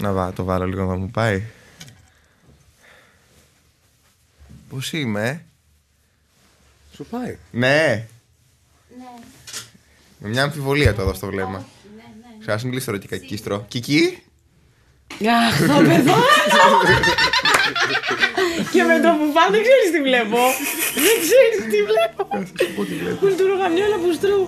Να το βάλω λίγο να μου πάει. Πώς είμαι? Σου πάει? Ναι. Με μια αμφιβολία το εδώ στο βλέμμα. Χρειάζεται μιλήσει τώρα και κακίστρο. Κική. Αχ, το παιδό! Και με το που πάω δεν ξέρεις τι βλέπω. Δεν ξέρεις τι βλέπω. Κουλτουρογαμιόλα πουστρού.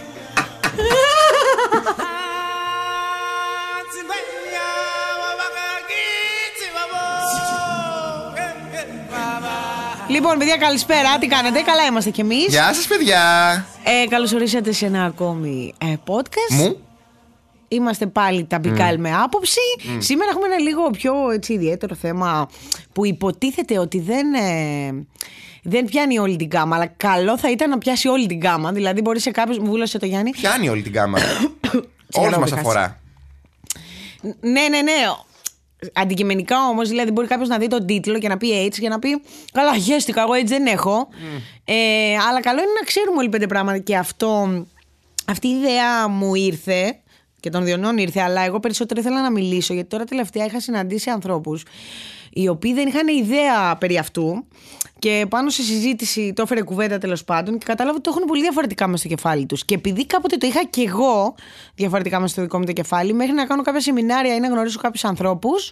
Λοιπόν, παιδιά, καλησπέρα. Τι κάνετε? Καλά είμαστε κι εμείς. Γεια σας, παιδιά. Καλώς ορίσατε σε ένα ακόμη podcast. Μου. Είμαστε πάλι τα Μπικάλ με άποψη. Σήμερα έχουμε ένα λίγο πιο έτσι, ιδιαίτερο θέμα που υποτίθεται ότι δεν πιάνει όλη την γκάμα. Αλλά καλό θα ήταν να πιάσει όλη την γκάμα. Δηλαδή, μπορεί σε κάποιος. Μου βούλωσε το Γιάννη. Πιάνει όλη την γκάμα. Όλους μας αφορά. Ναι. Αντικειμενικά όμως, δηλαδή, μπορεί κάποιος να δει τον τίτλο και να πει AIDS και να πει καλά, χαίστηκα, εγώ AIDS δεν έχω. Αλλά καλό είναι να ξέρουμε όλοι 5 πράγματα. Και αυτή η ιδέα μου ήρθε. Και των Διονών ήρθε, αλλά εγώ περισσότερο ήθελα να μιλήσω, γιατί τώρα τελευταία είχα συναντήσει ανθρώπους οι οποίοι δεν είχαν ιδέα περί αυτού και πάνω σε συζήτηση το έφερε κουβέντα τέλος πάντων και κατάλαβα ότι το έχουν πολύ διαφορετικά μέσα στο κεφάλι τους. Και επειδή κάποτε το είχα και εγώ διαφορετικά μέσα στο δικό μου το κεφάλι, μέχρι να κάνω κάποια σεμινάρια ή να γνωρίσω κάποιους ανθρώπους,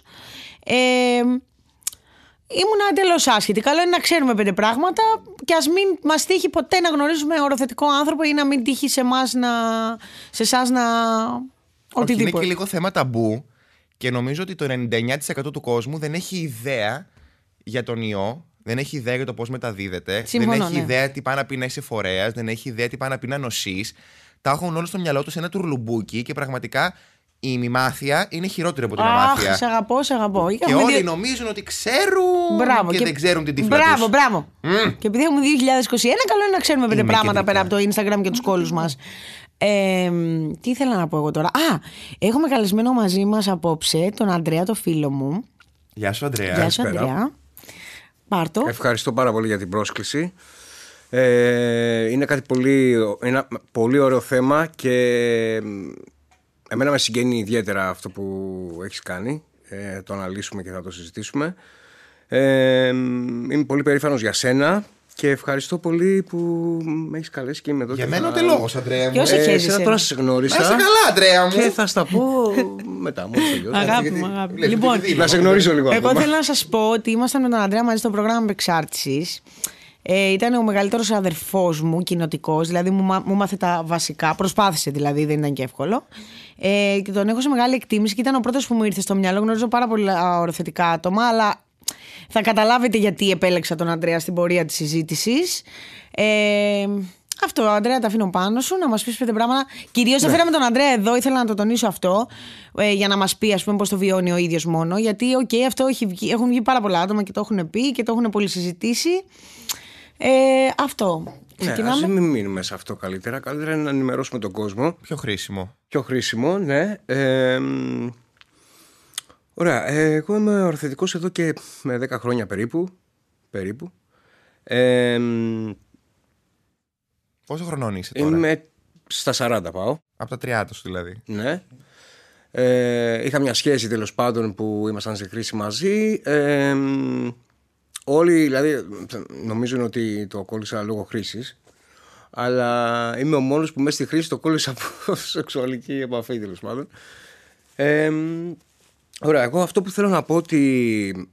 ήμουν εντελώς άσχετη. Καλό είναι να ξέρουμε 5 πράγματα και ας μην μας τύχει ποτέ να γνωρίζουμε οροθετικό άνθρωπο ή να μην τύχει σε εσάς να. Είναι και λίγο θέμα ταμπού και νομίζω ότι το 99% του κόσμου δεν έχει ιδέα για τον ιό, δεν έχει ιδέα για το πώς μεταδίδεται, δεν έχει ιδέα τι πάει να πει να είσαι φορέας, δεν έχει ιδέα τι πάει να πει να νοσείς. Τα έχουν όλο στο μυαλό τους ένα τουρλουμπούκι και πραγματικά η ημιμάθεια είναι χειρότερη από την αμάθεια. Σε αγαπώ. Και όλοι νομίζουν ότι ξέρουν και δεν ξέρουν την τύφλα τους. Μπράβο. Και επειδή έχουμε 2021, καλό είναι να ξέρουμε 5 πράγματα πέρα από το Instagram και τους κόλλους μας. Τι ήθελα να πω εγώ τώρα? Έχουμε καλεσμένο μαζί μας απόψε τον Ανδρέα, το φίλο μου. Γεια σου, Ανδρέα. Γεια σου, Ανδρέα. Πάρτο. Ευχαριστώ πάρα πολύ για την πρόσκληση. Είναι ένα πολύ ωραίο θέμα και εμένα με συγγενεί ιδιαίτερα αυτό που έχεις κάνει. Το αναλύσουμε και θα το συζητήσουμε. Είμαι πολύ περήφανος για σένα. Και ευχαριστώ πολύ που με έχεις καλέσει και είμαι εδώ. Για μένα ούτε λόγος, Ανδρέα μου. Ποιος εσένα τώρα σε γνώρισα. Να είσαι καλά, Ανδρέα μου. Και θα στα πω μετά. Αγάπη μου. Λοιπόν, να σε γνωρίζω λίγο. Εγώ θέλω να σας πω ότι ήμασταν με τον Ανδρέα μαζί στο πρόγραμμα Απεξάρτησης. Ήταν ο μεγαλύτερος αδερφός μου, κοινοτικός, δηλαδή μου μάθε τα βασικά. Προσπάθησε δηλαδή, δεν ήταν και εύκολο. Και τον έχω σε μεγάλη εκτίμηση και ήταν ο πρώτος που μου ήρθε στο μυαλό. Γνωρίζω πάρα πολλά οροθετικά άτομα, αλλά θα καταλάβετε γιατί επέλεξα τον Ανδρέα στην πορεία της συζήτησης. Αυτό, Ανδρέα, τα αφήνω πάνω σου να μας πεις 5 πράγματα. Κυρίως δεν φέραμε τον Ανδρέα εδώ, ήθελα να το τονίσω αυτό, για να μας πει, ας πούμε, πώς το βιώνει ο ίδιος μόνο. Γιατί, αυτό έχουν βγει πάρα πολλά άτομα και το έχουν πει και το έχουν πολύ συζητήσει. Αυτό. Ας μην μείνουμε σε αυτό καλύτερα. Καλύτερα είναι να ενημερώσουμε τον κόσμο. Πιο χρήσιμο, ναι. Ωραία, εγώ είμαι οροθετικός εδώ και με 10 χρόνια περίπου. Πόσο χρονών είσαι τώρα? Είμαι στα 40 πάω. Από τα 30 σου δηλαδή. Ναι. Είχα μια σχέση τέλος πάντων που ήμασταν σε χρήση μαζί. Όλοι δηλαδή νομίζουν ότι το κόλλησα λόγω χρήσης. Αλλά είμαι ο μόνος που μέσα στη χρήση το κόλλησα από σεξουαλική επαφή τέλος πάντων. Ωραία, εγώ αυτό που θέλω να πω ότι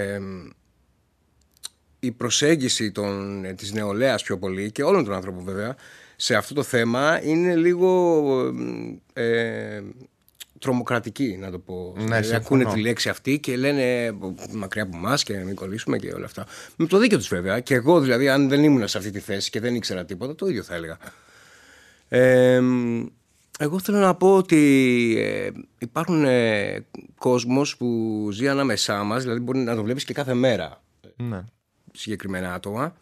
η προσέγγιση της νεολαίας πιο πολύ και όλων των ανθρώπων βέβαια σε αυτό το θέμα είναι λίγο τρομοκρατική, να το πω. Ναι, ακούνε τη λέξη αυτή και λένε μακριά από εμάς και μην κολλήσουμε και όλα αυτά. Με το δίκιο τους βέβαια. Και εγώ δηλαδή, αν δεν ήμουν σε αυτή τη θέση και δεν ήξερα τίποτα, το ίδιο θα έλεγα. Εγώ θέλω να πω ότι υπάρχουν κόσμος που ζει ανάμεσά μας, δηλαδή μπορεί να το βλέπεις και κάθε μέρα, ναι, συγκεκριμένα άτομα,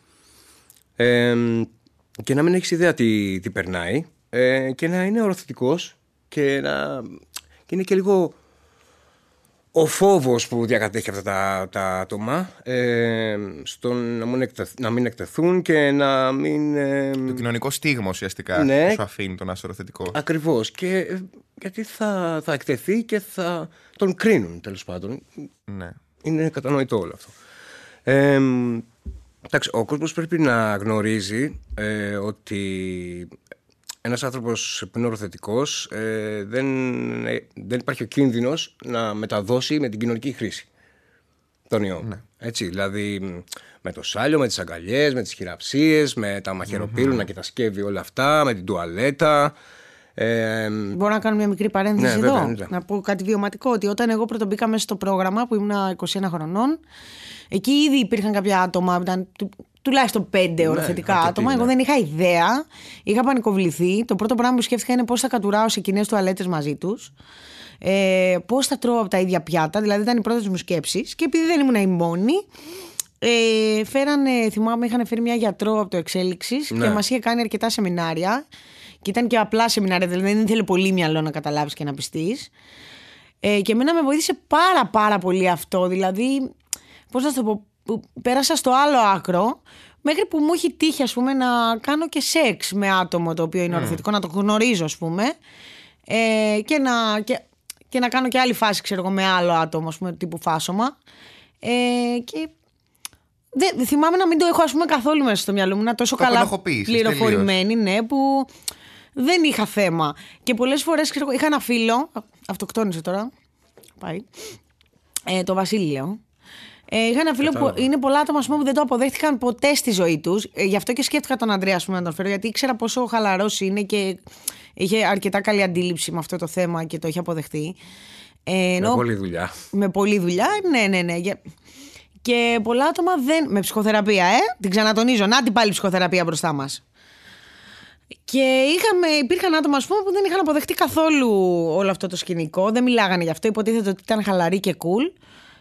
και να μην έχεις ιδέα τι περνάει, και να είναι οροθετικός και είναι και λίγο Ο φόβος που διακατέχει αυτά τα άτομα στο να μην εκτεθούν και να μην... Το κοινωνικό στίγμα ουσιαστικά ναι, που σου αφήνει τον ασωροθετικό. Ακριβώς. Και γιατί θα εκτεθεί και θα τον κρίνουν, τέλος πάντων. Ναι. Είναι κατανοητό όλο αυτό. Εντάξει, ο κόσμος πρέπει να γνωρίζει ότι ένας άνθρωπος που είναι οροθετικός δεν υπάρχει ο κίνδυνος να μεταδώσει με την κοινωνική χρήση τον ιό. Ναι. Έτσι, δηλαδή με το σάλιο, με τις αγκαλιές, με τις χειραψίες, με τα μαχαιροπύρουνα και τα σκεύη, όλα αυτά, με την τουαλέτα. Μπορώ να κάνω μια μικρή παρένθεση εδώ. Βέβαια. Να πω κάτι βιωματικό, ότι όταν εγώ πρώτο μπήκα μέσα στο πρόγραμμα που ήμουν 21 χρονών, εκεί ήδη υπήρχαν κάποια άτομα, ήταν τουλάχιστον 5 οροθετικά άτομα. Εγώ δεν είχα ιδέα. Είχα πανικοβληθεί. Το πρώτο πράγμα που σκέφτηκα είναι πώς θα κατουράω σε κοινές τουαλέτες μαζί τους. Πώς θα τρώω από τα ίδια πιάτα. Δηλαδή ήταν οι πρώτες μου σκέψεις. Και επειδή δεν ήμουν η μόνη, θυμάμαι, είχαν φέρει μια γιατρό από το Εξέλιξης και μας είχε κάνει αρκετά σεμινάρια. Και ήταν και απλά σεμινάρια, δηλαδή δεν ήθελε πολύ μυαλό να καταλάβεις και να πιστείς. Και εμένα με βοήθησε πάρα πολύ αυτό. Δηλαδή, πώς να το πω. Πέρασα στο άλλο άκρο, μέχρι που μου έχει τύχει, ας πούμε, να κάνω και σεξ με άτομο το οποίο είναι οροθετικό, να το γνωρίζω, ας πούμε, και να κάνω και άλλη φάση, ξέρω εγώ, με άλλο άτομο, ας πούμε, τύπου φάσομα. Και θυμάμαι να μην το έχω, ας πούμε, καθόλου μέσα στο μυαλό μου, να τόσο καλά πληροφορημένη, ναι, που δεν είχα θέμα. Και πολλές φορές, ξέρω, είχα ένα φίλο, αυτοκτόνησε τώρα, πάει, το Βασίλη λέω. Είχα ένα φίλο που είναι πολλά άτομα, ας πούμε, που δεν το αποδέχτηκαν ποτέ στη ζωή τους. Γι' αυτό και σκέφτηκα τον Ανδρέα, ας πούμε, να τον φέρω, γιατί ήξερα πόσο χαλαρός είναι και είχε αρκετά καλή αντίληψη με αυτό το θέμα και το είχε αποδεχτεί. Με πολλή δουλειά. Με πολλή δουλειά, ναι. Και πολλά άτομα με ψυχοθεραπεία, την ξανατονίζω. Να την πάλι ψυχοθεραπεία μπροστά μας. Και υπήρχαν άτομα, ας πούμε, που δεν είχαν αποδεχτεί καθόλου όλο αυτό το σκηνικό. Δεν μιλάγανε γι' αυτό. Υποτίθεται ότι ήταν χαλαροί και cool.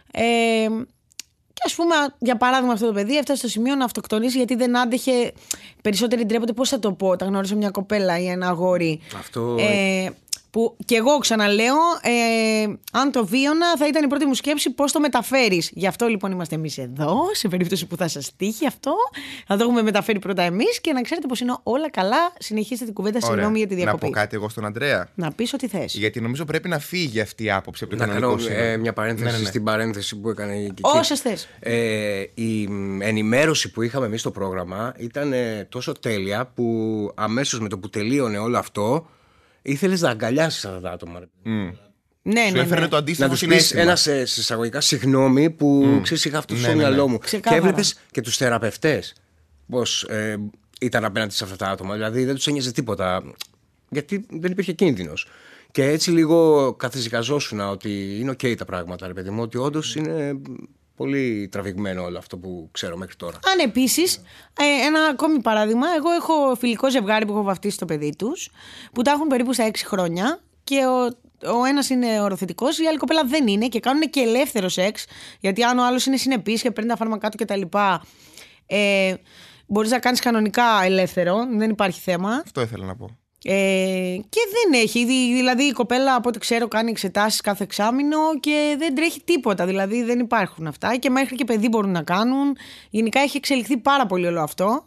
Και ας πούμε, για παράδειγμα, αυτό το παιδί έφτασε στο σημείο να αυτοκτονήσει γιατί δεν άντεχε. Περισσότεροι ντρέπονται, πώς θα το πω. Τα γνώρισα μια κοπέλα ή ένα αγόρι. Αυτό. Που και εγώ ξαναλέω, αν το βίωνα, θα ήταν η πρώτη μου σκέψη πώς το μεταφέρεις. Γι' αυτό λοιπόν είμαστε εμείς εδώ, σε περίπτωση που θα σας τύχει αυτό. Θα το έχουμε μεταφέρει πρώτα εμείς και να ξέρετε πως είναι όλα καλά. Συνεχίστε την κουβέντα, συγγνώμη για τη διακοπή. Να πω κάτι εγώ στον Αντρέα. Να πεις ό,τι θες. Γιατί νομίζω πρέπει να φύγει αυτή η άποψη από το κοινωνικό σύστημα. Μια παρένθεση στην παρένθεση που έκανε η Κική. Όσες θες. Η ενημέρωση που είχαμε εμείς στο πρόγραμμα ήταν τόσο τέλεια που αμέσως με το που τελείωνε όλο αυτό. Ήθελες να αγκαλιάσεις αυτά τα άτομα. Ναι, σου έφερε το αντίστοιχο. Να τους πεις ένα εισαγωγικά συγγνώμη που ξέρεις, είχα αυτό στο μυαλό μου. Ξεκάθαρα. Και έβλεπες και τους θεραπευτές πώς ήταν απέναντι σε αυτά τα άτομα. Δηλαδή δεν τους ένοιαζε τίποτα. Γιατί δεν υπήρχε κίνδυνος. Και έτσι λίγο καθησυχαζόσουν ότι είναι OK τα πράγματα, ρε παιδί μου, ότι όντως είναι πολύ τραβηγμένο όλο αυτό που ξέρω μέχρι τώρα. Αν επίσης, ένα ακόμη παράδειγμα, εγώ έχω φιλικό ζευγάρι που έχω βαφτίσει το παιδί τους, που τα έχουν περίπου στα 6 χρόνια και ο ένας είναι οροθετικός, η άλλη κοπέλα δεν είναι και κάνουν και ελεύθερο σεξ, γιατί αν ο άλλος είναι συνεπής και παίρνει τα φάρμακά του κτλ. Μπορείς να κάνεις κανονικά ελεύθερο, δεν υπάρχει θέμα. Αυτό ήθελα να πω. Και δεν έχει, δηλαδή η κοπέλα από ό,τι ξέρω κάνει εξετάσεις κάθε εξάμηνο και δεν τρέχει τίποτα, δηλαδή δεν υπάρχουν αυτά και μέχρι και παιδί μπορούν να κάνουν. Γενικά έχει εξελιχθεί πάρα πολύ όλο αυτό.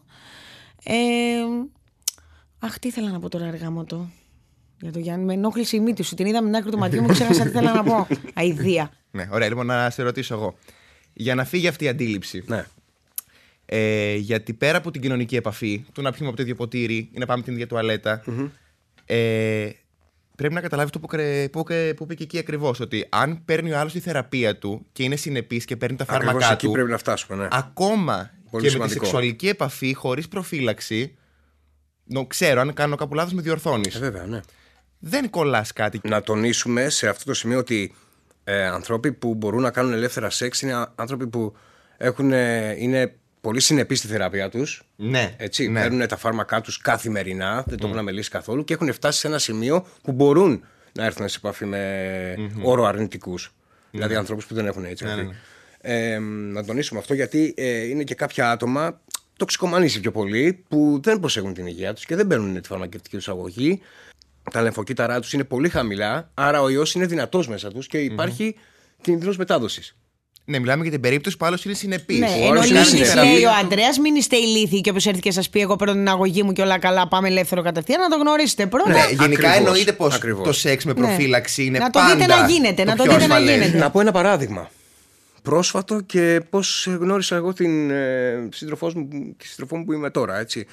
Αχ, τι ήθελα να πω τώρα, αργά μου το. Για το Γιάννη, με ενόχλησε η μύτη σου. Την είδα με την άκρη του ματιού μου, ξέχασα τι ήθελα να πω. Αηδία. Ναι, ωραία, λοιπόν να σε ρωτήσω εγώ. Για να φύγει αυτή η αντίληψη. Ναι. Γιατί πέρα από την κοινωνική επαφή, του να πιούμε από το ίδιο ποτήρι ή να πάμε την ίδια τουαλέτα, πρέπει να καταλάβει το που είπε και εκεί ακριβώς. Ότι αν παίρνει ο άλλος τη θεραπεία του και είναι συνεπής και παίρνει τα φάρμακά εκεί του. Πρέπει να φτάσουμε, ναι. Ακόμα πολύ και σημαντικό. Με τη σεξουαλική επαφή, χωρίς προφύλαξη. Ξέρω, αν κάνω κάπου λάθος, με διορθώνεις. Βέβαια, ναι. Δεν κολλάς κάτι. Να τονίσουμε σε αυτό το σημείο ότι άνθρωποι που μπορούν να κάνουν ελεύθερα σεξ είναι άνθρωποι που είναι πολύ συνεπείς στη θεραπεία τους. Ναι. Έτσι, ναι. παίρνουν τα φάρμακά τους καθημερινά, δεν το έχουν αμελήσει καθόλου και έχουν φτάσει σε ένα σημείο που μπορούν να έρθουν σε επαφή με όρο αρνητικούς. Δηλαδή ανθρώπους που δεν έχουν έτσι. Να τονίσουμε αυτό γιατί είναι και κάποια άτομα τοξικομανείς πιο πολύ που δεν προσέχουν την υγεία τους και δεν παίρνουν τη φαρμακευτική τους αγωγή. Τα λεμφοκύτταρά τους είναι πολύ χαμηλά, άρα ο ιός είναι δυνατός μέσα τους και υπάρχει κίνδυνος μετάδοσης. Ναι, μιλάμε για την περίπτωση που άλλος είναι συνεπής. Ναι, ενώ λέει ο Αντρέας, μην είστε ηλίθιοι και όπως έρθει και σας πει: εγώ παίρνω την αγωγή μου και όλα καλά, πάμε ελεύθερο κατευθείαν, να το γνωρίσετε πρώτα. Ναι, γενικά εννοείται πως το σεξ με προφύλαξη είναι πάντα. Να το δείτε να γίνεται. Να το δείτε να γίνεται. Να πω ένα παράδειγμα. Πρόσφατο και πώς γνώρισα εγώ την σύντροφό μου που είμαι τώρα, έτσι.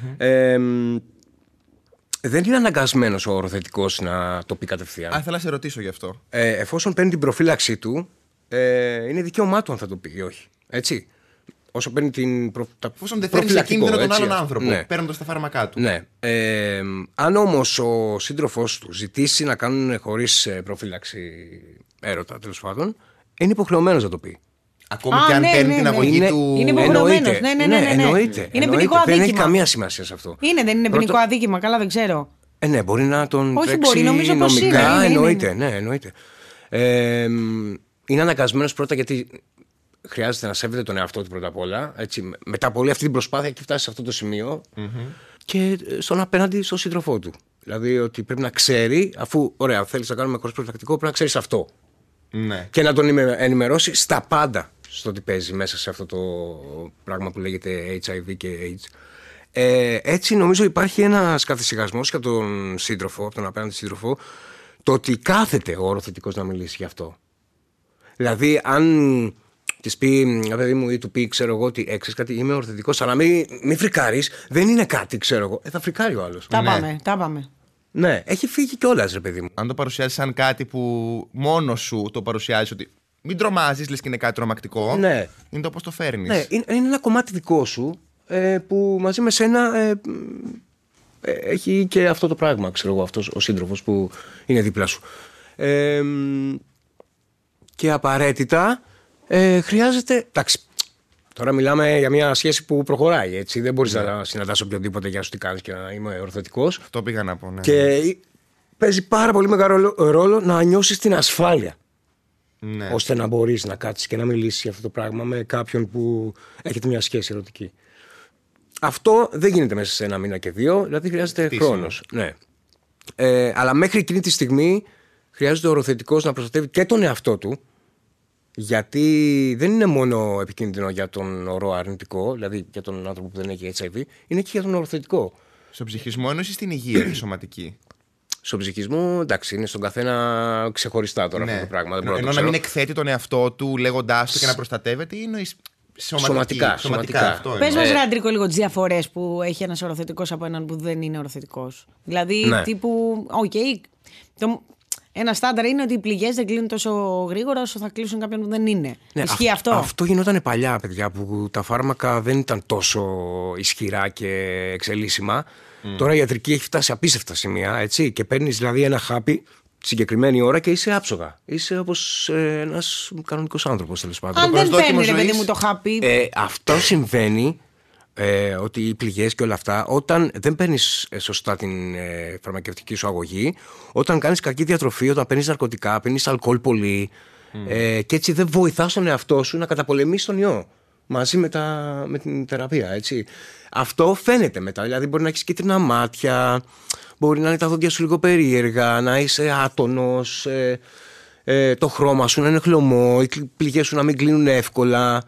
Δεν είναι αναγκασμένος ο οροθετικός να το πει κατευθείαν. Θέλω να σε ρωτήσω γι' αυτό. Εφόσον παίρνει την προφύλαξή του, είναι δικαίωμά του αν θα το πει ή όχι. Έτσι. Όσο παίρνει την εφόσον δεν φέρνει σε κίνδυνο τον άλλον άνθρωπο, παίρνοντας τα φάρμακά του. Ναι. Αν όμως ο σύντροφός του ζητήσει να κάνουν χωρίς προφύλαξη έρωτα, τέλος πάντων, είναι υποχρεωμένος να το πει. Ακόμη και αν παίρνει την αγωγή του. Είναι υποχρεωμένος. Ναι. Εννοείται. Είναι ποινικό αδίκημα. Δεν έχει καμία σημασία σε αυτό. Δεν είναι ποινικό αδίκημα, καλά δεν ξέρω. Ναι, μπορεί να τον όχι, τρέξει μπορεί, νομίζω πως νομικά. είναι. Εννοείται. Είναι αναγκασμένος πρώτα γιατί χρειάζεται να σέβεται τον εαυτό του πρώτα απ' όλα. Έτσι, μετά από όλη αυτή την προσπάθεια έχει φτάσει σε αυτό το σημείο και στον απέναντι στον σύντροφό του. Δηλαδή ότι πρέπει να ξέρει, αφού ωραία, θέλεις να κάνουμε χωρίς προφυλακτικό, πρέπει να ξέρεις αυτό. Ναι. Και να τον ενημερώσει στα πάντα στο τι παίζει μέσα σε αυτό το πράγμα που λέγεται HIV και AIDS. Έτσι νομίζω υπάρχει ένας καθησυχασμός για τον σύντροφο, από τον απέναντι σύντροφο, το ότι κάθεται ο οροθετικός να μιλήσει γι' αυτό. Δηλαδή αν της πει, παιδί μου, ή του πει, ξέρω εγώ, ότι ξέρεις κάτι, είμαι οροθετικός, αλλά μην φρικάρεις, δεν είναι κάτι, ξέρω εγώ. Θα φρικάρει ο άλλος. Τα πάμε. Ναι, έχει φύγει κιόλας, ρε παιδί μου. Αν το παρουσιάζεις σαν κάτι που μόνο σου το παρουσιάζεις, ότι μην τρομάζεις, λες και είναι κάτι τρομακτικό. Ναι. Είναι το πώς το φέρνεις. Ναι, είναι ένα κομμάτι δικό σου που μαζί με σένα έχει και αυτό το πράγμα, ξέρω εγώ, αυτός ο σύντροφος που είναι δίπλα σου. Και απαραίτητα χρειάζεται. Εντάξει, τώρα μιλάμε για μια σχέση που προχωράει, έτσι. Δεν μπορείς να συναντάς οποιονδήποτε για να σου τι κάνεις και να είμαι ορθωτικός. Αυτό πήγα να πω, ναι. Και παίζει πάρα πολύ μεγάλο ρόλο να νιώσεις την ασφάλεια. Ναι. Ώστε να μπορείς να κάτσεις και να μιλήσεις για αυτό το πράγμα με κάποιον που έχετε μια σχέση ερωτική. Αυτό δεν γίνεται μέσα σε 1 μήνα και 2, δηλαδή χρειάζεται χρόνος. Ναι. Αλλά μέχρι εκείνη τη στιγμή χρειάζεται ο οροθετικός να προστατεύει και τον εαυτό του, γιατί δεν είναι μόνο επικίνδυνο για τον ορό αρνητικό, δηλαδή για τον άνθρωπο που δεν έχει HIV, είναι και για τον οροθετικό. Στον ψυχισμό εννοείς στην υγεία τη σωματική. Στον ψυχισμό, εντάξει, είναι στον καθένα ξεχωριστά τώρα αυτό το πράγμα. Ενώ να μην εκθέτει τον εαυτό του λέγοντάς του και να προστατεύεται, είναι σωματικά. Πες μας, Ράντρικο, λίγο τις διαφορές που έχει ένας οροθετικός από έναν που δεν είναι οροθετικός. Δηλαδή, τύπου, ένα στάνταρ είναι ότι οι πληγές δεν κλείνουν τόσο γρήγορα όσο θα κλείσουν κάποιον που δεν είναι. Ναι, ισχύει αυτό? Αυτό γινόταν παλιά, παιδιά, που τα φάρμακα δεν ήταν τόσο ισχυρά και εξελίσσιμα. Τώρα η ιατρική έχει φτάσει σε απίστευτα σημεία, έτσι, και παίρνεις δηλαδή ένα χάπι συγκεκριμένη ώρα και είσαι άψογα. Είσαι όπως ένας κανονικός άνθρωπος, τέλος πάντων. Αν δεν παίρνει, ρε παιδί μου, το χάπι. Αυτό συμβαίνει, ότι οι πληγές και όλα αυτά, όταν δεν παίρνεις σωστά την φαρμακευτική σου αγωγή, όταν κάνεις κακή διατροφή, όταν παίρνεις ναρκωτικά, παίρνεις αλκοόλ πολύ, και έτσι δεν βοηθάς τον εαυτό σου να καταπολεμήσει τον ιό μαζί με την θεραπεία, έτσι. Αυτό φαίνεται μετά, δηλαδή μπορεί να έχεις κίτρινα μάτια, μπορεί να είναι τα δόντια σου λίγο περίεργα, να είσαι άτονος, το χρώμα σου να είναι χλωμό, οι πληγές σου να μην κλείνουν εύκολα.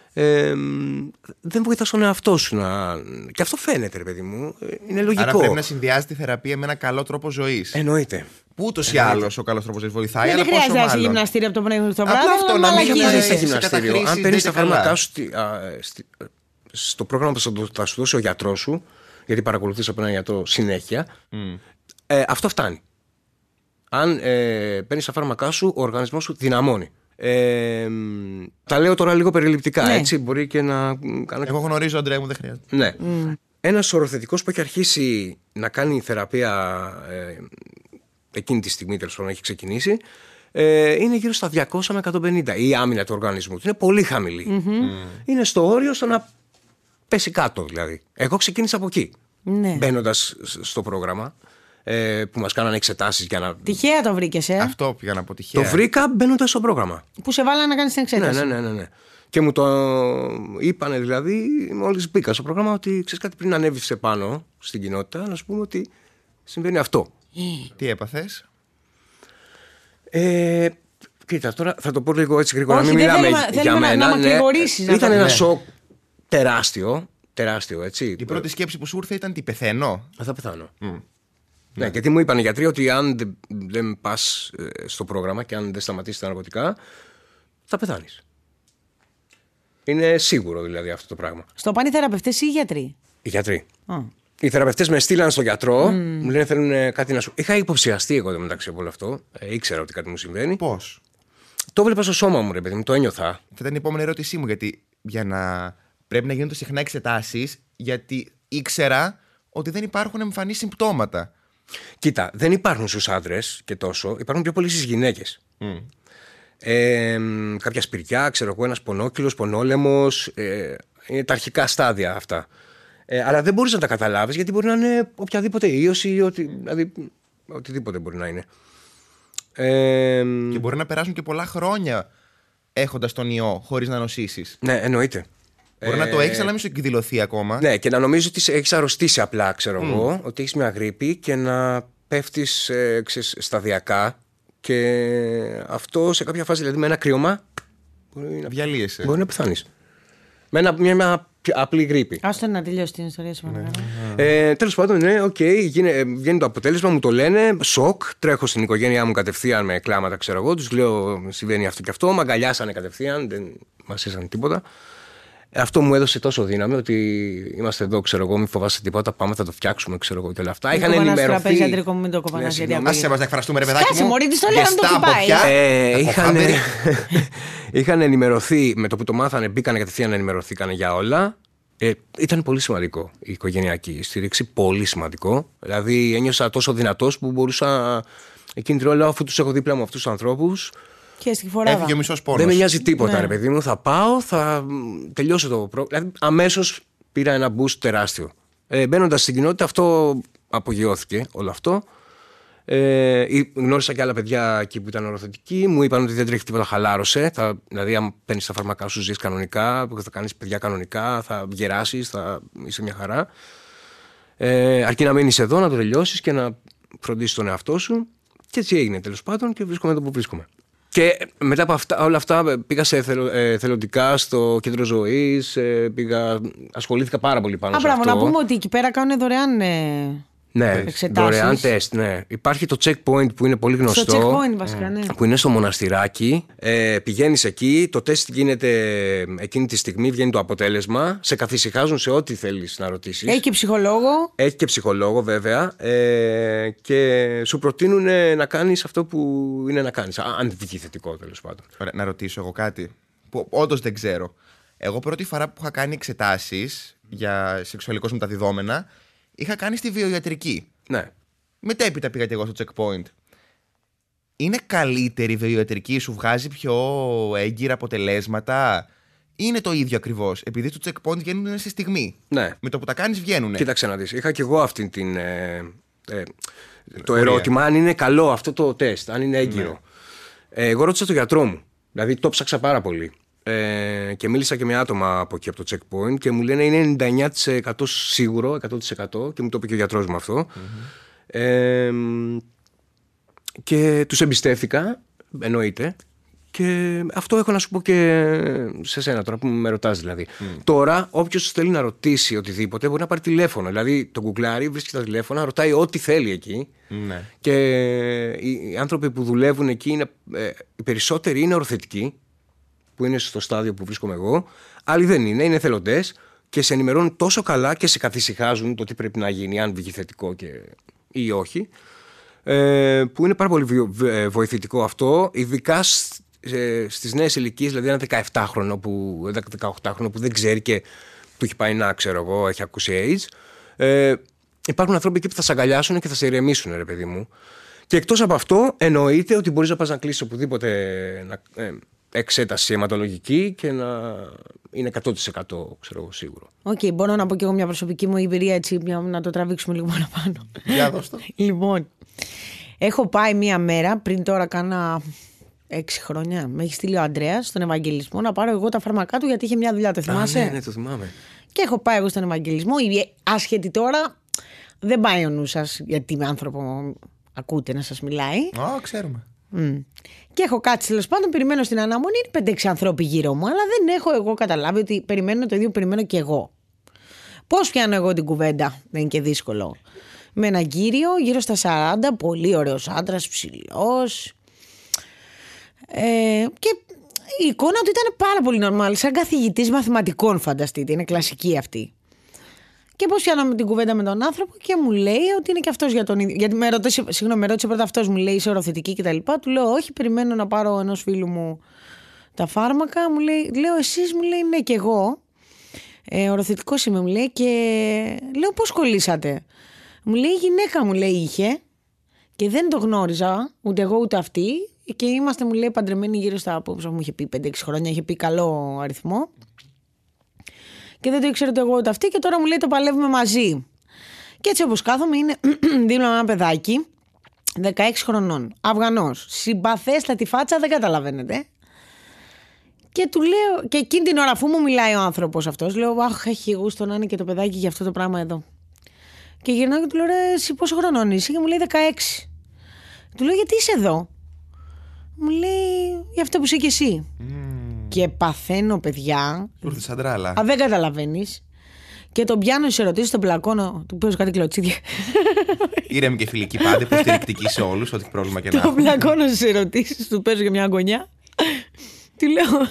Δεν βοηθάς τον εαυτό σου να. Και αυτό φαίνεται, ρε παιδί μου. Είναι λογικό. Άρα πρέπει να συνδυάζει τη θεραπεία με ένα καλό τρόπο ζωής. Εννοείται. Που ούτως ή άλλως ο καλός τρόπος ζωής βοηθάει. Δεν χρειάζεται να είσαι γυμναστήριο από το πρωί μέχρι το βράδυ. Απλά αυτό να μην είσαι γυμναστήριο. Αν παίρνεις τα φάρμακά σου στο πρόγραμμα που θα σου δώσει ο γιατρός σου, γιατί παρακολουθείς από έναν γιατρό συνέχεια, αυτό φτάνει. Αν παίρνεις τα φάρμακά σου, ο οργανισμός σου δυναμώνει. Τα λέω τώρα λίγο περιληπτικά, έτσι. Μπορεί και να κάνω. Εγώ γνωρίζω, Αντρέα μου, δεν χρειάζεται. Ναι. Ένας οροθετικός που έχει αρχίσει να κάνει θεραπεία εκείνη τη στιγμή, τέλος πάντων, έχει ξεκινήσει, είναι γύρω στα 200 με 150 η άμυνα του οργανισμού του. Είναι πολύ χαμηλή. Είναι στο όριο στο να πέσει κάτω, δηλαδή. Εγώ ξεκίνησα από εκεί. Μπαίνοντας στο πρόγραμμα. Που μας κάνανε εξετάσεις για να. Τυχαία το βρήκες, Αυτό πήγα να πω, τυχαία. Το βρήκα μπαίνοντας στο πρόγραμμα. Που σε βάλανε να κάνεις την εξέταση. Ναι. Και μου το είπανε δηλαδή, μόλις μπήκα στο πρόγραμμα, ότι ξέρεις κάτι, πριν ανέβεις επάνω στην κοινότητα, να σου πούμε ότι συμβαίνει αυτό. Τι έπαθες? Κοίτα, τώρα θα το πω λίγο έτσι γρήγορα. Όχι, μην μιλάμε για μένα. Να μακρηγορήσεις. Ήταν ένα σοκ τεράστιο. Τεράστιο, έτσι. Η πρώτη σκέψη που σου ήρθε ήταν τι, πεθαίνω? Θα πεθάνω. Ναι, γιατί μου είπαν οι γιατροί ότι αν δεν πας στο πρόγραμμα και αν δεν σταματήσεις τα ναρκωτικά, θα πεθάνεις. Είναι σίγουρο δηλαδή αυτό το πράγμα. Στο πάνε οι θεραπευτές ή οι γιατροί? Οι γιατροί. Οι θεραπευτές με στείλαν στον γιατρό, μου λένε θέλουν κάτι να σου. Είχα υποψιαστεί εγώ μεταξύ από όλο αυτό. Ήξερα ότι κάτι μου συμβαίνει. Πώς? Το βλέπα στο σώμα μου, ρε παιδί μου, το ένιωθα. Θα ήταν η επόμενη ερώτησή μου, γιατί για να πρέπει να γίνονται συχνά εξετάσεις, γιατί ήξερα ότι δεν υπάρχουν εμφανείς συμπτώματα. Κοίτα, δεν υπάρχουν στους άντρες και τόσο, υπάρχουν πιο πολύ στις γυναίκες. Κάποια σπηριά, ξέρω εγώ, ένας πονόκυλος, πονόλαιμος. Είναι τα αρχικά στάδια αυτά. Αλλά δεν μπορείς να τα καταλάβεις, γιατί μπορεί να είναι οποιαδήποτε ίωση, δηλαδή οτιδήποτε μπορεί να είναι. Και μπορεί να περάσουν και πολλά χρόνια έχοντας τον ιό χωρίς να νοσήσεις. Ναι, εννοείται. Μπορεί να το έχεις, αλλά να μην σου εκδηλωθεί ακόμα. Ναι, και να νομίζεις ότι έχεις αρρωστήσει απλά, ξέρω εγώ, ότι έχεις μια γρίπη και να πέφτεις σταδιακά. Και αυτό σε κάποια φάση, δηλαδή με ένα κρύωμα, Διαλύεσαι. Μπορεί να πεθάνεις. Με μια απλή γρίπη. Άστο να τελειώσει την ιστορία σου. Τέλος πάντων, ναι, βγαίνει το αποτέλεσμα, μου το λένε, σοκ. Τρέχω στην οικογένειά μου κατευθείαν με κλάματα, ξέρω εγώ. Τους λέω συμβαίνει αυτό και αυτό. Μ' αγκαλιάσανε κατευθείαν, δεν μας έσανε τίποτα. Αυτό μου έδωσε τόσο δύναμη ότι είμαστε εδώ, ξέρω εγώ, μην φοβάσαι τίποτα. Πάμε, θα το φτιάξουμε, ξέρω εγώ. Όλα αυτά. Είχαν ενημερωθεί. Άσε μας να εκφραστούμε, ρε παιδάκι μου. Είχαν ενημερωθεί με το που το μάθανε, μπήκανε κατευθείαν να ενημερωθήκανε για όλα. Ήταν πολύ σημαντικό η οικογενειακή στήριξη, πολύ σημαντικό. Δηλαδή ένιωσα τόσο δυνατός που μπορούσα εκείνη την ώρα, αφού τους έχω δίπλα μου αυτούς τους ανθρώπους. Έφυγε ο μισός πόνος. Δεν με νοιάζει τίποτα, ρε παιδί μου. Θα πάω, θα τελειώσω το πρόγραμμα. Δηλαδή, αμέσως πήρα ένα boost τεράστιο. Μπαίνοντας στην κοινότητα, αυτό απογειώθηκε όλο αυτό. Γνώρισα και άλλα παιδιά εκεί που ήταν οροθετικοί. Μου είπαν ότι δεν τρέχει τίποτα, χαλάρωσε. Δηλαδή, αν παίρνεις τα φάρμακά σου, ζεις κανονικά, θα κάνεις παιδιά κανονικά, θα γεράσεις, θα είσαι μια χαρά. Αρκεί να μείνεις εδώ, να το τελειώσεις και να φροντίσεις τον εαυτό σου. Και έτσι έγινε τέλος πάντων και βρίσκομαι εδώ που βρίσκομαι. Και μετά από όλα αυτά πήγα σε θελοντικά στο κέντρο ζωής, ασχολήθηκα πάρα πολύ πάνω σε αυτό. Να πούμε ότι εκεί πέρα κάνουν δωρεάν εξετάσεις. Δωρεάν τεστ, ναι. Υπάρχει το checkpoint που είναι πολύ γνωστό. Το checkpoint βασικά, ναι. Που είναι στο μοναστηράκι. Πηγαίνεις εκεί, το τεστ γίνεται εκείνη τη στιγμή, βγαίνει το αποτέλεσμα. Σε καθησυχάζουν σε ό,τι θέλεις να ρωτήσεις. Έχει και ψυχολόγο. Έχει και ψυχολόγο, βέβαια. Και σου προτείνουν να κάνεις αυτό που είναι να κάνεις. Αν βγει θετικό, τέλος πάντων. Ωραία, να ρωτήσω εγώ κάτι που όντως δεν ξέρω. Εγώ πρώτη φορά που είχα κάνει εξετάσεις για σεξουαλικώς μεταδιδόμενα, είχα κάνει στη βιοιατρική. Ναι. Μετέπειτα πήγα και εγώ στο checkpoint. Είναι καλύτερη η βιοιατρική, σου βγάζει πιο έγκυρα αποτελέσματα? Είναι το ίδιο ακριβώς? Επειδή στο checkpoint βγαίνουν σε στιγμή. Ναι. Με το που τα κάνεις βγαίνουν. Κοίταξε να δεις. Είχα και εγώ αυτή την. Το ερώτημα αν είναι καλό αυτό το τεστ, αν είναι έγκυρο. Ναι. Εγώ ρώτησα τον γιατρό μου. Δηλαδή το ψάξα πάρα πολύ. Και μίλησα και με άτομα από εκεί από το checkpoint και μου λένε είναι 99% σίγουρο, 100%, και μου το είπε και ο γιατρός μου αυτό. Και τους εμπιστεύτηκα, εννοείται. Και αυτό έχω να σου πω και σε σένα τώρα που με ρωτάς δηλαδή. Τώρα όποιος θέλει να ρωτήσει οτιδήποτε μπορεί να πάρει τηλέφωνο. Δηλαδή το γκουγκλάρει, βρίσκει τα τηλέφωνα, ρωτάει ό,τι θέλει εκεί. Ναι. Και οι άνθρωποι που δουλεύουν εκεί είναι, οι περισσότεροι είναι οροθετικοί, που είναι στο στάδιο που βρίσκομαι εγώ. Άλλοι δεν είναι εθελοντές και σε ενημερώνουν τόσο καλά και σε καθησυχάζουν το τι πρέπει να γίνει, αν βγει θετικό ή όχι. Που είναι πάρα πολύ βοηθητικό αυτό, ειδικά στις νέες ηλικίες, δηλαδή ένα 17χρονο, 18χρονο που δεν ξέρει και του έχει πάει να, ξέρω εγώ, έχει ακούσει AIDS. Υπάρχουν άνθρωποι εκεί που θα σε αγκαλιάσουν και θα σε ηρεμήσουν, ρε παιδί μου. Και εκτός από αυτό, εννοείται ότι μπορείς να πας να κλείσεις οπουδήποτε εξέταση αιματολογική και να είναι 100% ξέρω εγώ, σίγουρο. Οκ, μπορώ να πω και εγώ μια προσωπική μου εμπειρία, έτσι, να το τραβήξουμε λίγο παραπάνω. Για δώσ' το. Λοιπόν, έχω πάει μία μέρα πριν τώρα κάνα 6 χρόνια. Με έχει στείλει ο Ανδρέας στον Ευαγγελισμό να πάρω εγώ τα φάρμακά του, γιατί είχε μια δουλειά, το θυμάσαι? Ναι, το θυμάμαι. Και έχω πάει εγώ στον Ευαγγελισμό. Άσχετη τώρα, δεν πάει ο νου σας, γιατί με άνθρωπο ακούτε να σας μιλάει. Ξέρουμε. Και έχω κάτσει, τέλος πάντων, περιμένω στην αναμονή. Είναι 5-6 ανθρώποι γύρω μου, αλλά δεν έχω εγώ καταλάβει ότι περιμένω το ίδιο που περιμένω και εγώ. Πώς πιάνω εγώ την κουβέντα, δεν είναι και δύσκολο. Με έναν κύριο γύρω στα 40, πολύ ωραίος άντρας, ψηλός. Και η εικόνα του ήταν πάρα πολύ normal, σαν καθηγητής μαθηματικών, φανταστείτε. Είναι κλασική αυτή. Και πώς πιάναμε την κουβέντα με τον άνθρωπο και μου λέει ότι είναι και αυτός για τον ίδιο. Γιατί με ρώτησε πρώτα αυτός, μου λέει είσαι οροθετική κτλ. Του λέω όχι, περιμένω να πάρω ενός φίλου μου τα φάρμακα. Μου λέει, λέω εσείς, μου λέει ναι, και εγώ. Οροθετικός είμαι, μου λέει, και λέω πώς κολλήσατε. Μου λέει η γυναίκα, μου λέει, είχε και δεν το γνώριζα ούτε εγώ ούτε αυτή. Και είμαστε, μου λέει, παντρεμένοι γύρω στα, όπως μου είχε πει, 5-6 χρόνια, είχε πει καλό αριθμό. Και δεν το ήξερε ούτε εγώ ούτε αυτή, και τώρα μου λέει το παλεύουμε μαζί. Και έτσι όπως κάθομαι, είναι δίπλα με ένα παιδάκι 16 χρονών, Αφγανός, συμπαθέστατη φάτσα, δεν καταλαβαίνετε. Και του λέω, και εκείνη την ώρα, αφού μου μιλάει ο άνθρωπος αυτός, λέω αχ, έχει γούστο να είναι και το παιδάκι για αυτό το πράγμα εδώ. Και γυρνάω και του λέω ρε, εσύ πόσο χρονών είσαι? Και μου λέει 16. Του λέω γιατί είσαι εδώ? Μου λέει για αυτό που είσαι και εσύ. Και παθαίνω, παιδιά. Ήρθε σαν τράλα. Δεν καταλαβαίνεις. Και τον πιάνω σε ερωτήσεις, τον πλακώνω, του παίζω κάτι κλωτσίδια. Ήρεμη και φιλική πάντα, υποστηρικτική σε όλους, ό,τι πρόβλημα και να τον πλακώνω σε ερωτήσεις, του παίζω και μια γωνιά. Του λέω,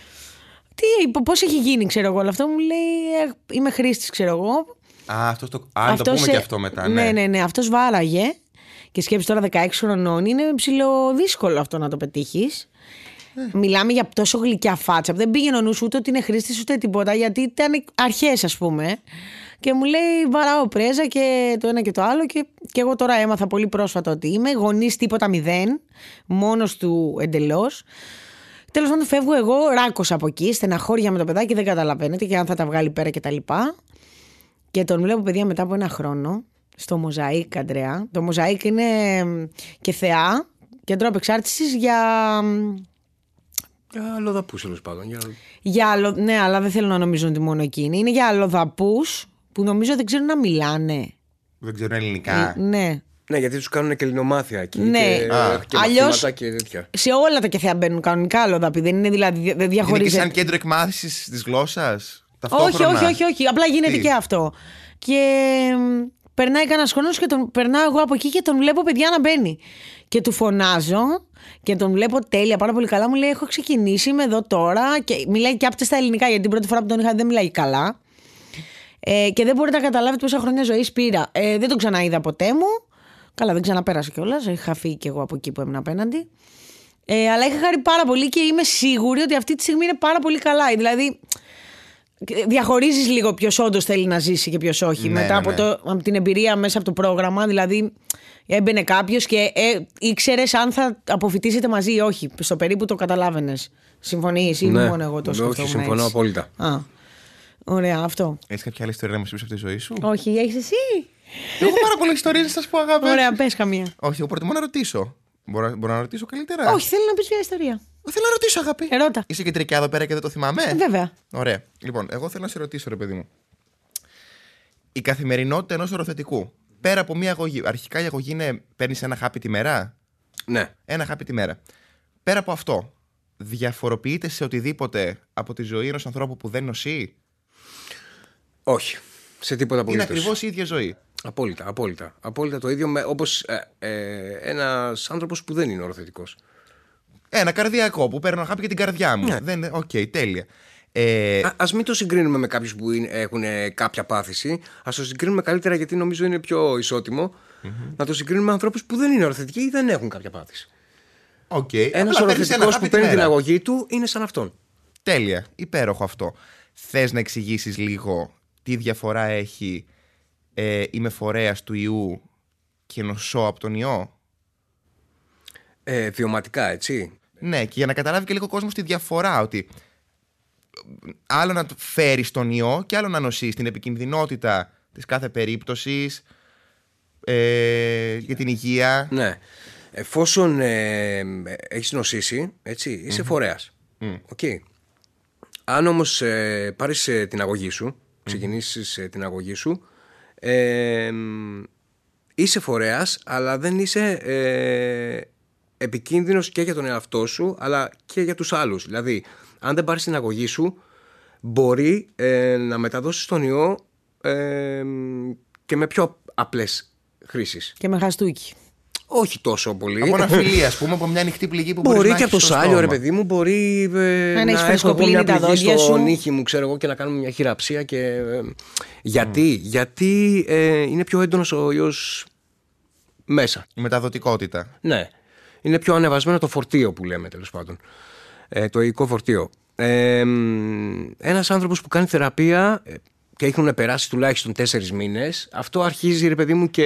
πώς έχει γίνει, ξέρω εγώ, όλο αυτό. Μου λέει, είμαι χρήστης, ξέρω εγώ. Αυτό το πούμε και αυτό μετά. Ναι, αυτός βάραγε. Και σκέψεις τώρα 16 χρονών, είναι ψηλοδύσκολο αυτό να το πετύχεις. Μιλάμε για τόσο γλυκιά φάτσα. Δεν πήγαινε ο νους ούτε ότι είναι χρήστης ούτε τίποτα, γιατί ήταν αρχές, ας πούμε. Και μου λέει βαράω πρέζα και το ένα και το άλλο. Και εγώ τώρα έμαθα πολύ πρόσφατα ότι είμαι γονής τίποτα 0, μόνος του εντελώς. Τέλος πάντων, φεύγω εγώ ράκος από εκεί, στεναχώρια με το παιδάκι, δεν καταλαβαίνετε και αν θα τα βγάλει πέρα κτλ. Και τον βλέπω, παιδιά, μετά από 1 χρόνο στο Μοζαΐκ, Αντρέα. Το Μοζαΐκ είναι και θεά, κέντρο απεξάρτησης για αλλοδαπούς, τέλος πάντων. Ναι, αλλά δεν θέλω να νομίζουν ότι μόνο εκείνη. Είναι για αλλοδαπούς που νομίζω δεν ξέρουν να μιλάνε. Δεν ξέρουν ελληνικά. Ναι. Ναι, γιατί τους κάνουν και ελληνομάθεια εκεί. Ναι. Και μαθήματα και τέτοια. Σε όλα τα κεφαία μπαίνουν κανονικά αλλοδαποί. Δεν είναι δηλαδή, δεν διαχωρίζεται. Είναι και σαν κέντρο εκμάθησης της γλώσσας. Όχι. Απλά γίνεται και αυτό. Και περνάει κανένας χρόνος και περνάω εγώ από εκεί και τον βλέπω, παιδιά, να μπαίνει. Και του φωνάζω και τον βλέπω τέλεια, πάρα πολύ καλά. Μου λέει: έχω ξεκινήσει, είμαι εδώ τώρα. Και μιλάει και άπτε στα ελληνικά, γιατί την πρώτη φορά που τον είχα δεν μιλάει καλά. Και δεν μπορείτε να καταλάβετε πόσα χρόνια ζωής πήρα. Δεν τον ξαναείδα ποτέ μου. Καλά, δεν ξαναπέρασα κιόλας. Είχα φύγει κι εγώ από εκεί που έμεινα απέναντι. Αλλά είχα χάρη πάρα πολύ και είμαι σίγουρη ότι αυτή τη στιγμή είναι πάρα πολύ καλά. Δηλαδή, διαχωρίζεις λίγο ποιος όντως θέλει να ζήσει και ποιος όχι. Μετά από την εμπειρία μέσα από το πρόγραμμα, δηλαδή έμπαινε κάποιος και ήξερες αν θα αποφοιτήσετε μαζί ή όχι. Στο περίπου το καταλάβαινες. Συμφωνείς ή μόνο εγώ το σκεφτόμουν? Όχι, συμφωνώ απόλυτα. Ωραία, αυτό. Έχεις κάποια άλλη ιστορία να μου πεις από τη ζωή σου? Όχι, έχεις εσύ? Έχω πάρα πολλές ιστορίες να σας πω, αγάπη. Ωραία, πες καμία. Όχι, εγώ προτιμώ να ρωτήσω. Μπορώ να ρωτήσω καλύτερα? Όχι, θέλω να πεις μια ιστορία. Θέλω να ρωτήσω, αγάπη. Ερώτα. Είσαι κεντρικά εδώ πέρα και δεν το θυμάμαι? Βέβαια. Ωραία. Λοιπόν, εγώ θέλω να σε ρωτήσω, ρε παιδί μου. Η καθημερινότητα ενός οροθετικού. Πέρα από μια αγωγή. Αρχικά η αγωγή είναι παίρνεις ένα χάπι τη μέρα. Ναι. Ένα χάπι τη μέρα. Πέρα από αυτό, διαφοροποιείται σε οτιδήποτε από τη ζωή ενός ανθρώπου που δεν νοσεί? Όχι. Σε τίποτα απολύτως. Είναι ακριβώς η ίδια ζωή. Απόλυτα το ίδιο, όπως ένας άνθρωπος που δεν είναι οροθετικός. Ένα καρδιακό που παίρνω χάπι για την καρδιά μου. Ναι. Οκ, τέλεια. Ας μην το συγκρίνουμε με κάποιους που έχουν κάποια πάθηση. Ας το συγκρίνουμε καλύτερα, γιατί νομίζω είναι πιο ισότιμο. Να το συγκρίνουμε με ανθρώπους που δεν είναι οροθετικοί ή δεν έχουν κάποια πάθηση. Ένας οροθετικός που παίρνει την αγωγή του είναι σαν αυτόν. Τέλεια. Υπέροχο αυτό. Θες να εξηγήσεις λίγο τι διαφορά έχει είμαι φορέας του ιού και νοσώ από τον ιό? Βιωματικά, έτσι. Ναι, και για να καταλάβει και λίγο ο κόσμος τη διαφορά, ότι άλλο να φέρεις τον ιό και άλλο να νοσείς, την επικινδυνότητα της κάθε περίπτωσης, για την υγεία. Ναι. Εφόσον έχεις νοσήσει, έτσι, είσαι φορέας. Okay. Αν όμως πάρεις την αγωγή σου, ξεκινήσεις την αγωγή σου, είσαι φορέας, αλλά δεν είσαι επικίνδυνος και για τον εαυτό σου, αλλά και για τους άλλους. Δηλαδή, αν δεν πάρεις την αγωγή σου, μπορεί να μεταδώσεις τον ιό και με πιο απλές χρήσεις. Και με χαστούκι. Όχι τόσο πολύ. Από αναφιλία, ας πούμε, από μια ανοιχτή πληγή που μπορεί και από το σάλιο, ρε παιδί μου, μπορεί να έχω μια πληγή στο νύχι μου, ξέρω εγώ, και να κάνουμε μια χειραψία. Γιατί είναι πιο έντονος ο ιός μέσα. Η μεταδοτικότητα. Ναι. Είναι πιο ανεβασμένο το φορτίο που λέμε, τέλος πάντων. Το υλικό φορτίο. Ένας άνθρωπος που κάνει θεραπεία και έχουν περάσει τουλάχιστον 4 μήνες, αυτό αρχίζει, ρε παιδί μου, και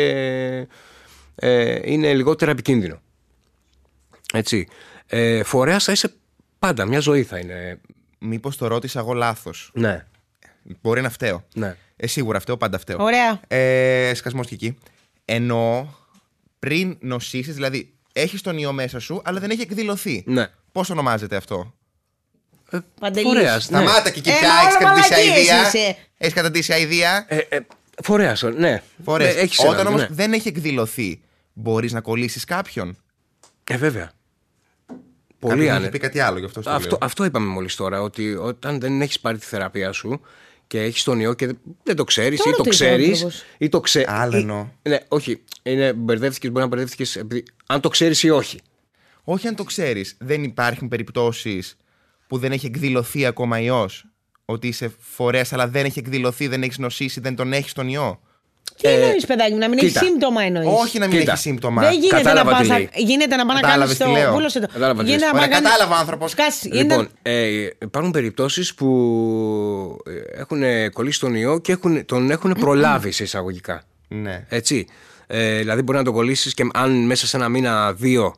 είναι λιγότερα επικίνδυνο. Έτσι. Φορέας θα είσαι πάντα, μια ζωή θα είναι. Μήπως το ρώτησα εγώ λάθος? Ναι. Μπορεί να φταίω. Ναι. Σίγουρα φταίω, πάντα φταίω. Ωραία. Σκασμός και εκεί. Εννοώ πριν νοσήσεις, δηλαδή έχεις τον ιό μέσα σου, αλλά δεν έχει εκδηλωθεί. Ναι. Πώς ονομάζεται αυτό? Φορέας. Ναι. Σταμάτα και εκεί πια, έχεις καταντήσει αηδία. Έχεις καταντήσει αηδία. Φορέας, ναι. Όταν όμως δεν έχει εκδηλωθεί, μπορείς να κολλήσεις κάποιον? Βέβαια. Πολύ άνετα. Έχει πει κάτι άλλο γι' αυτό. Αυτό είπαμε μόλις τώρα, ότι όταν δεν έχεις πάρει τη θεραπεία σου και έχεις τον ιό και δεν το ξέρεις ή το ξέρεις. Άλλο εννοώ. Ναι, όχι. Μπορεί να μπερδεύτηκες αν το ξέρεις ή όχι. Όχι αν το ξέρεις. Δεν υπάρχουν περιπτώσεις που δεν έχει εκδηλωθεί ακόμα ιός? Ότι είσαι φορέας αλλά δεν έχει εκδηλωθεί, δεν έχεις νοσήσει, δεν τον έχεις τον ιό? Τι εννοείς, παιδάκι μου, να μην έχει σύμπτωμα εννοείς? Όχι να μην έχει σύμπτωμα. Δεν γίνεται να πας να κάνεις το. Βούλωσε το. Κατάλαβα, άνθρωπος. Λοιπόν, υπάρχουν περιπτώσεις που έχουν κολλήσει τον ιό και τον έχουν προλάβει σε εισαγωγικά. Ναι. Έτσι. Δηλαδή μπορεί να τον κολλήσεις και αν μέσα σε ένα μήνα, 2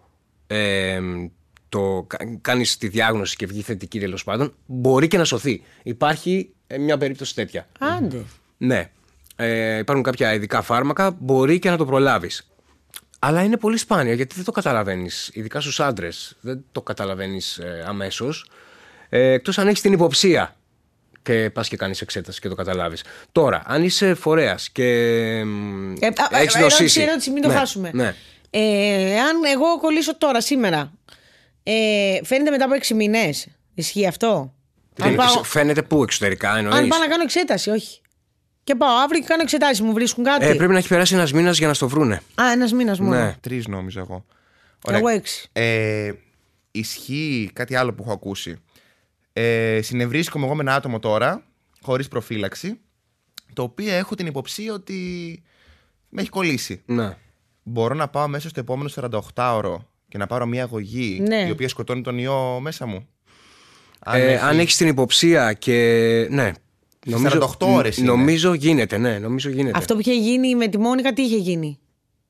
κάνεις τη διάγνωση και βγει θετική, τέλος πάντων, μπορεί και να σωθεί. Υπάρχει μια περίπτωση τέτοια. Άντε. Ναι. Υπάρχουν κάποια ειδικά φάρμακα, μπορεί και να το προλάβεις. Αλλά είναι πολύ σπάνιο γιατί δεν το καταλαβαίνεις. Ειδικά στους άντρες δεν το καταλαβαίνεις αμέσως. Εκτός αν έχεις την υποψία και πας και κάνεις εξέταση και το καταλάβεις. Τώρα, αν είσαι φορέας και έχεις νοσήσει. Ερώτηση, μην το χάσουμε. Ναι. Αν εγώ κολλήσω τώρα, σήμερα, φαίνεται μετά από 6 μήνες? Ισχύει αυτό? Φαίνεται πού εξωτερικά εννοείς? Αν πάω να κάνω εξέταση, όχι. Και πάω αύριο και κάνω εξετάσεις, μου βρίσκουν κάτι? Πρέπει να έχει περάσει 1 μήνας για να στο βρούνε. 1 μήνας μόνο. Ναι. 3 νόμιζα εγώ. Εγώ 6. Ισχύει κάτι άλλο που έχω ακούσει. Συνευρίσκομαι εγώ με ένα άτομο τώρα, χωρίς προφύλαξη, το οποίο έχω την υποψία ότι με έχει κολλήσει. Ναι. Μπορώ να πάω μέσα στο επόμενο 48ωρο και να πάρω μια αγωγή, ναι, η οποία σκοτώνει τον ιό μέσα μου? Αν έχεις την υποψία και. Ναι. 48 ώρες είναι. Νομίζω γίνεται, ναι, νομίζω γίνεται. Αυτό που είχε γίνει με τη Μόνικα, τι είχε γίνει?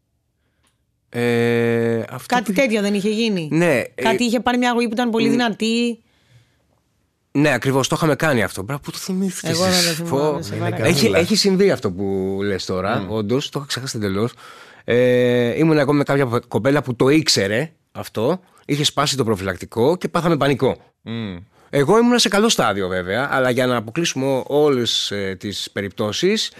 Κάτι τέτοιο δεν είχε γίνει? Ναι. Κάτι είχε πάρει μια αγωγή που ήταν πολύ δυνατή. Ναι, ακριβώς, το είχαμε κάνει αυτό. Μπράβο, που το θυμήθηκες. Εγώ δεν το θυμάμαι. Έχει συμβεί αυτό που λες τώρα, όντως, το είχα ξεχάσει εντελώς. Ήμουν εγώ με κάποια κοπέλα που το ήξερε αυτό, είχε σπάσει το προφυλακτικό και πάθαμε πανικό. Εγώ ήμουν σε καλό στάδιο βέβαια, αλλά για να αποκλείσουμε όλες τις περιπτώσεις,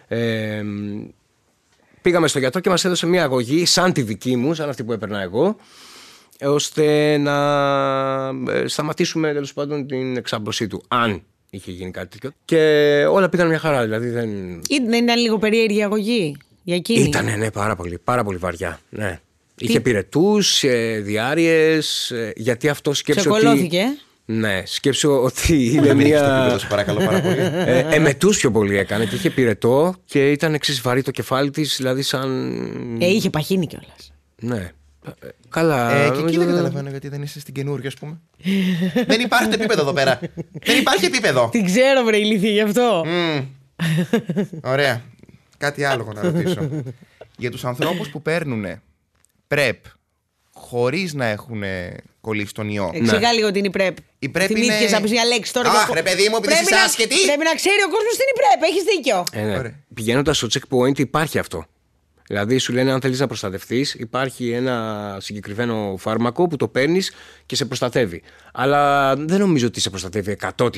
πήγαμε στο γιατρό και μας έδωσε μια αγωγή σαν τη δική μου, σαν αυτή που έπαιρνα εγώ, ώστε να σταματήσουμε τέλος πάντων την εξάμπρωσή του, αν είχε γίνει κάτι τέτοιο. Και όλα πήγαν μια χαρά, δηλαδή δεν ήταν λίγο περίεργη η αγωγή για εκείνη? Ήτανε, ναι, πάρα πολύ βαριά, ναι. Είχε πυρετούς, διάρειες, γιατί αυτό σκέψε ότι... Ξεκολώθηκε. Ναι, σκέψου ότι είναι μια... παρακαλώ πάρα πολύ. Εμετούς πιο πολύ έκανε και είχε πυρετό και ήταν εξής βαρύ το κεφάλι της, δηλαδή σαν... Είχε παχύνει κιόλας. Ναι. Καλά. Και εκεί δεν καταλαβαίνω γιατί δεν είσαι στην καινούργια, ας πούμε. Δεν υπάρχει επίπεδο εδώ πέρα. Δεν υπάρχει επίπεδο. Την ξέρω, βρε ηλίθιε, γι' αυτό. Ωραία. Κάτι άλλο να ρωτήσω. Για τους ανθρώπους που παίρνουν PrEP χωρίς να έχουν κολλήσει τον ιό. Εξηγά λίγο τι είναι η PrEP. Η PrEP θυμήθηκες να πεις μια λέξη τώρα. Αχ, ρε παιδί μου, επειδή είσαι άσχετη. Πρέπει να ξέρει ο κόσμος τι είναι η PrEP. Έχεις δίκιο. Ναι. Πηγαίνοντας στο checkpoint υπάρχει αυτό. Δηλαδή σου λένε αν θέλεις να προστατευτείς, υπάρχει ένα συγκεκριμένο φάρμακο που το παίρνεις και σε προστατεύει. Αλλά δεν νομίζω ότι σε προστατεύει 100%.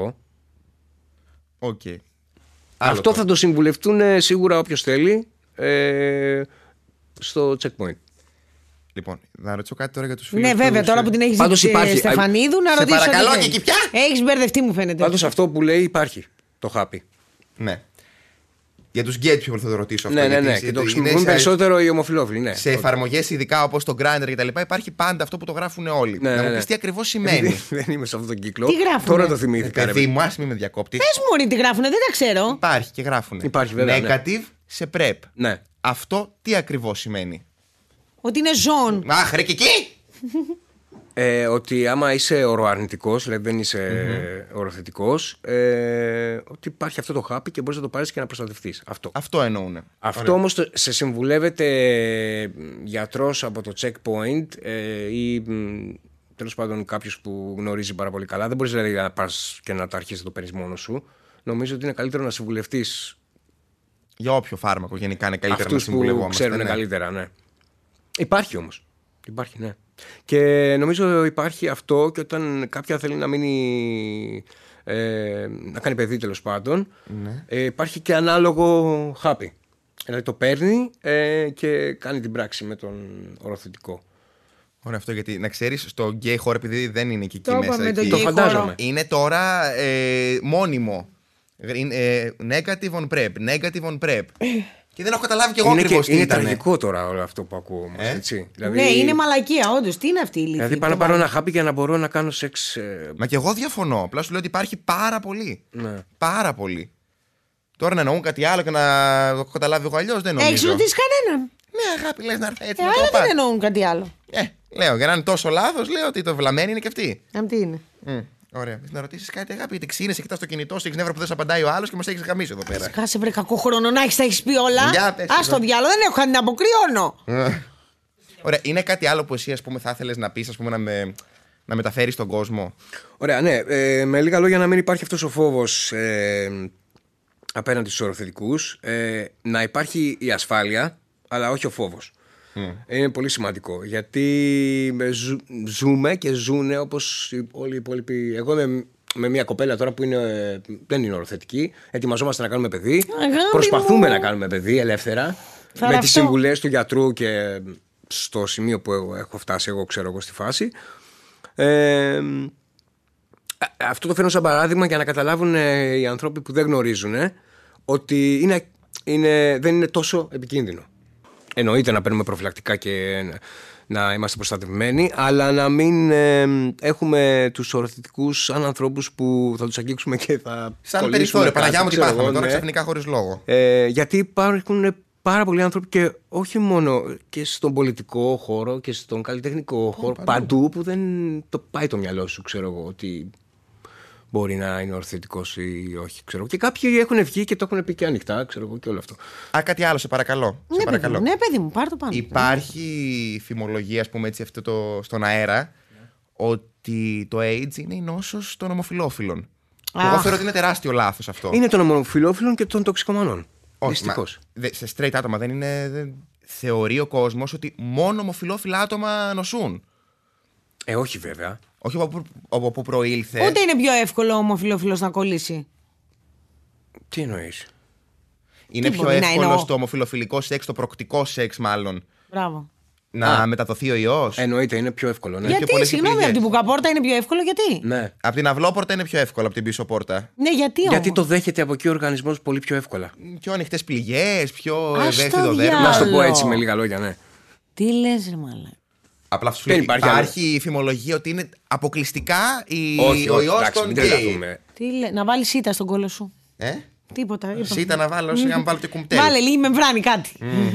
Okay. Αυτό θα το συμβουλευτούν σίγουρα όποιος θέλει στο checkpoint. Λοιπόν, να ρωτήσω κάτι τώρα για τους φίλους. Ναι, βέβαια, τώρα που την έχεις δει Στεφανίδου, να ρωτήσω. Σε παρακαλώ, και εκεί πια! Έχεις μπερδευτεί, μου φαίνεται. Πάντως αυτό που λέει υπάρχει. Το χάπι. Ναι. Για τους γκέι πιο θα το ρωτήσω αυτό. Ναι. Και το χρησιμοποιούν περισσότερο οι ομοφυλόφιλοι. Ναι. Σε εφαρμογές ειδικά όπως το Grindr και τα λοιπά υπάρχει πάντα αυτό που το γράφουν όλοι. Ναι, να μου πεις τι ακριβώς σημαίνει. Δεν είμαι σε αυτόν τον κύκλο. Τι γράφουνε? Τώρα το θυμήθηκα. Παιδί μου, ας μην με διακόπτεις. Πες μου, τι γράφουνε, δεν τα ξέρω. Υπάρχει και γράφουνε. Υπάρχει, βέβαια, Negative σε prep. Ναι. Αυτό τι ακριβώς σημαίνει? Ότι είναι ζών. Αχ, ρε και εκεί! Ότι άμα είσαι οροαρνητικός, δηλαδή δεν είσαι οροθετικός, ότι υπάρχει αυτό το χάπι και μπορείς να το πάρεις και να προστατευτείς. Αυτό εννοούνε. Αυτό όμως σε συμβουλεύεται γιατρός από το checkpoint ή τέλος πάντων κάποιος που γνωρίζει πάρα πολύ καλά. Δεν μπορείς δηλαδή να πας και να το αρχίσεις να το παίρνεις μόνος σου. Νομίζω ότι είναι καλύτερο να συμβουλευτείς Για όποιο φάρμακο γενικά είναι καλύτερο να συμβουλευόμαστε. Αυτούς που ξέρουν καλύτερα, ναι. Υπάρχει όμως. Υπάρχει, ναι. Και νομίζω υπάρχει αυτό και όταν κάποια θέλει να μείνει να κάνει παιδί τέλος πάντων, υπάρχει και ανάλογο χάπι. Δηλαδή το παίρνει και κάνει την πράξη με τον οροθετικό. Ωραία, αυτό γιατί να ξέρεις, στο γκέι χώρο, επειδή δεν είναι και εκεί μέσα. Το φαντάζομαι. Είναι τώρα μόνιμο. Negative on prep. Negative on prep. Και δεν έχω καταλάβει κι εγώ ακριβώς τι είναι ήταν. Είναι τραγικό τώρα όλο αυτό που ακούω όμως, έτσι. Δηλαδή, ναι, είναι μαλακία, όντως. Τι είναι αυτή η ηλικία. Δηλαδή πάω να πάρω ένα χάπι για να μπορώ να κάνω σεξ. Μα κι εγώ διαφωνώ. Απλά σου λέω ότι υπάρχει πάρα πολύ. Ναι. Πάρα πολύ. Τώρα να εννοούν κάτι άλλο και να το έχω καταλάβει εγώ αλλιώς δεν νομίζω. Έχεις ρωτήσει κανέναν? Ναι, αγάπη, λες να έρθει έτσι. Αλλά δεν εννοούν κάτι άλλο. Λέω, για να είναι τόσο λάθος, λέω ότι το βλαμμένη είναι και αυτή. Τι είναι. Ωραία. Να ρωτήσεις κάτι, αγάπη, γιατί ξύνεσαι, κοιτάς το κινητό σου, έχεις νεύρα που δεν σε απαντάει ο άλλος και μας έχεις γαμίσει εδώ πέρα. Κάσε βρε κακό χρόνο να έχεις, τα έχεις πει όλα. Ας το διάλογο, δεν έχω κάτι να αποκριώνω. Ωραία, είναι κάτι άλλο που εσύ, ας πούμε, θα ήθελες να πεις, ας πούμε, να μεταφέρεις στον κόσμο? Ωραία, ναι. Με λίγα λόγια, να μην υπάρχει αυτός ο φόβος απέναντι στους οροθετικούς. Να υπάρχει η ασφάλεια, αλλά όχι ο φόβος. Είναι πολύ σημαντικό. Γιατί ζούμε και ζουνε όπως όλοι οι υπόλοιποι. Εγώ με μια κοπέλα τώρα που δεν είναι οροθετική. Ετοιμαζόμαστε να κάνουμε παιδί. Προσπαθούμε να κάνουμε παιδί ελεύθερα. Με τις συμβουλές του γιατρού και στο σημείο που έχω φτάσει εγώ, ξέρω εγώ, στη φάση. Αυτό το φέρνω σαν παράδειγμα για να καταλάβουν οι άνθρωποι που δεν γνωρίζουν ότι δεν είναι τόσο επικίνδυνο. Εννοείται να παίρνουμε προφυλακτικά και να είμαστε προστατευμένοι, αλλά να μην έχουμε τους οροθετικούς σαν ανθρώπους που θα τους αγγίξουμε και θα. Σαν περιθώριο, Παναγιά μου, τι πάθαμε τώρα ξαφνικά χωρίς λόγο. Γιατί υπάρχουν πάρα πολλοί άνθρωποι και όχι μόνο και στον πολιτικό χώρο και στον καλλιτεχνικό χώρο, παντού που δεν το πάει το μυαλό σου, ξέρω εγώ, ότι μπορεί να είναι ορθωτικός ή όχι, ξέρω. Και κάποιοι έχουν βγει και το έχουν πει και ανοιχτά, ξέρω εγώ, και όλο αυτό. Κάτι άλλο, σε παρακαλώ. Ναι, παιδί μου, πάρ' το πάνω. Υπάρχει φημολογία, ας πούμε έτσι, στον αέρα, ότι το AIDS είναι η νόσος των ομοφυλόφιλων. Εγώ θεωρώ ότι είναι τεράστιο λάθος αυτό. Είναι των ομοφυλόφιλων και των τοξικομανών. Δυστυχώς. Σε straight άτομα δεν είναι. Θεωρεί ο κόσμος ότι μόνο ομοφυλόφιλα άτομα νοσούν. Όχι βέβαια. Όχι από πού προήλθε. Ούτε είναι πιο εύκολο ο ομοφυλόφιλος να κολλήσει. Τι εννοείς? Είναι πιο εύκολο στο ομοφυλοφιλικό σεξ, το προκτικό σεξ μάλλον. Μπράβο. Να μεταδοθεί ο ιός. Εννοείται, είναι πιο εύκολο. Ναι. Γιατί, συγγνώμη, από την μπουκαπόρτα είναι πιο εύκολο, γιατί? Ναι. Από την αυλόπορτα είναι πιο εύκολο από την πίσω πόρτα. Ναι, γιατί όμως? Γιατί το δέχεται από εκεί ο οργανισμός πολύ πιο εύκολα. Πιο ανοιχτές πληγές, πιο ευαίσθητο δέρμα. Να σου το πω έτσι με λίγα λόγια, ναι. Τι λες, ρε μαλάκα? Απλά σου λέει υπάρχει η φημολογία ότι είναι αποκλειστικά ο ιός των γκέι. Να βάλεις σίτα στον κόλο σου. Τίποτα. Σίτα να βάλω, σιγά να βάλω και κουμπτέλ. Βάλε λίγη μεμβράνη κάτι.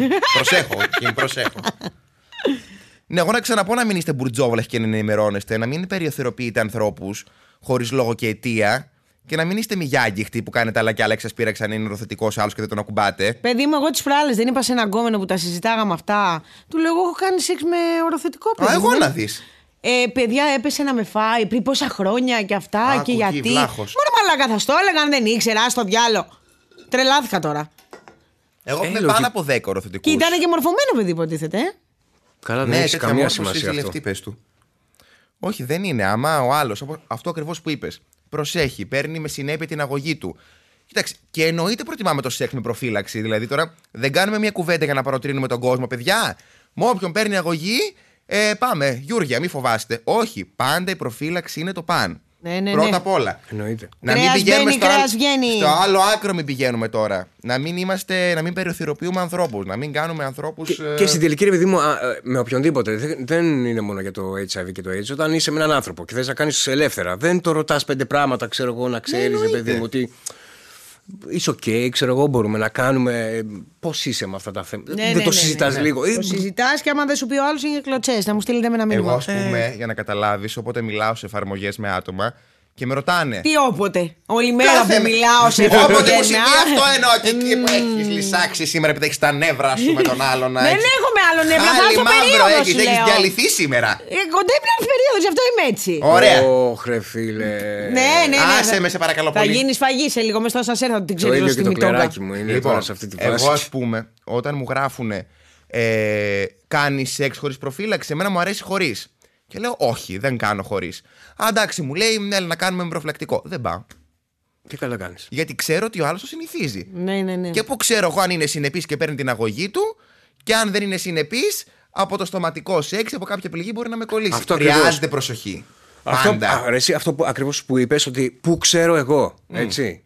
Προσέχω. Ναι, εγώ να ξαναπώ να μην είστε μπουρτζόβολες και να ενημερώνεστε, να μην περιοθεροποιείτε ανθρώπους χωρίς λόγο και αιτία και να μην είστε μηγιάγκυχτοι που κάνετε άλλα και άλλα εξασπήραξαν είναι οροθετικός άλλος και δεν τον ακουμπάτε. Παιδί μου, εγώ τις προάλλες δεν είπα σε έναν γκόμενο που τα συζητάγαμε αυτά. Του λέω: εγώ έχω κάνει σεξ με οροθετικό παιδί. Εγώ να δεις. Παιδιά, έπεσε να με φάει πριν πόσα χρόνια και αυτά και γιατί. Μόνο μαλάκα θα στο έλεγα αν δεν ήξερα, στο διάλο. Τρελάθηκα τώρα. Εγώ είμαι πάνω από 10 οροθετικούς. Και ήταν και μορφωμένο παιδί, υποτίθεται. Καλά, δεν έχει καμία σημασία αυτό. Πες του. Όχι, δεν είναι. Άμα ο άλλος, αυτό ακριβώς που είπες, προσέχει, παίρνει με συνέπεια την αγωγή του. Κοιτάξτε, και εννοείται προτιμάμε το σεξ με προφύλαξη. Δηλαδή τώρα δεν κάνουμε μια κουβέντα για να παροτρύνουμε τον κόσμο, παιδιά. Με όποιον παίρνει αγωγή, Πάμε, Γιούργια, μη φοβάστε. Όχι, πάντα η προφύλαξη είναι το παν. Ναι. Πρώτα απ' όλα. Εννοείται. Να μην πηγαίνουμε στο άλλο άκρο, μην πηγαίνουμε τώρα. Να μην περιοθυροποιούμε ανθρώπους, να μην κάνουμε ανθρώπους. Και στην τελική, ρε παιδί μου, με οποιονδήποτε. Δεν είναι μόνο για το HIV και το AIDS. Όταν είσαι με έναν άνθρωπο και θες να κάνεις ελεύθερα, δεν το ρωτάς 5 πράγματα, ξέρω εγώ, να ξέρεις, ρε παιδί μου, ότι. Είσαι ok, ξέρω εγώ, μπορούμε να κάνουμε. Πώς είσαι με αυτά τα θέματα. Δεν το συζητάς λίγο. Το συζητάς και άμα δεν σου πει ο άλλος είναι κλωτσές. Να μου στείλετε με ένα μήνυμα. Εγώ, ας πούμε, για να καταλάβεις, όποτε μιλάω σε εφαρμογές με άτομα και με ρωτάνε. Τι όποτε. Όλη μέρα που μιλάω σε εφαρμογές. Όποτε μου συμβεί αυτό εννοώ. Και εκεί που έχεις λυσάξει σήμερα επειδή έχεις τα νεύρα σου με τον άλλον. Δεν έχω με άλλο νεύρα. Θα έρθω περίοδο. Έχεις διαλυθεί σήμερα. Κοντεύει να έρθει περίοδο, γι' αυτό είμαι έτσι. Ωραία. Ωχ, φίλε. Ναι. Άσε με, σε παρακαλώ πολύ. Θα γίνει φαγή σε λίγο, μες στο ασανσέρ θα την ξέρεις. Το ίδιο και το κλεράκι μου είναι τώρα σε αυτή τη φάση. Εγώ, ας πούμε, όταν μου γράφουνε κάνεις σεξ χωρίς προφύλαξη, εμένα μου αρέσει χωρίς. Και λέω όχι, δεν κάνω χωρίς. Εντάξει, μου λέει, ναι, να κάνουμε με προφυλακτικό. Δεν πάω. Τι καλά κάνεις. Γιατί ξέρω ότι ο άλλος το συνηθίζει. Ναι. Και που ξέρω εγώ αν είναι συνεπής και παίρνει την αγωγή του, και αν δεν είναι συνεπής, από το στοματικό σεξ, από κάποια πληγή μπορεί να με κολλήσει. Αυτό χρειάζεται προσοχή. Πάντα. Αυτό ακριβώς που είπες, ότι πού ξέρω εγώ. Έτσι.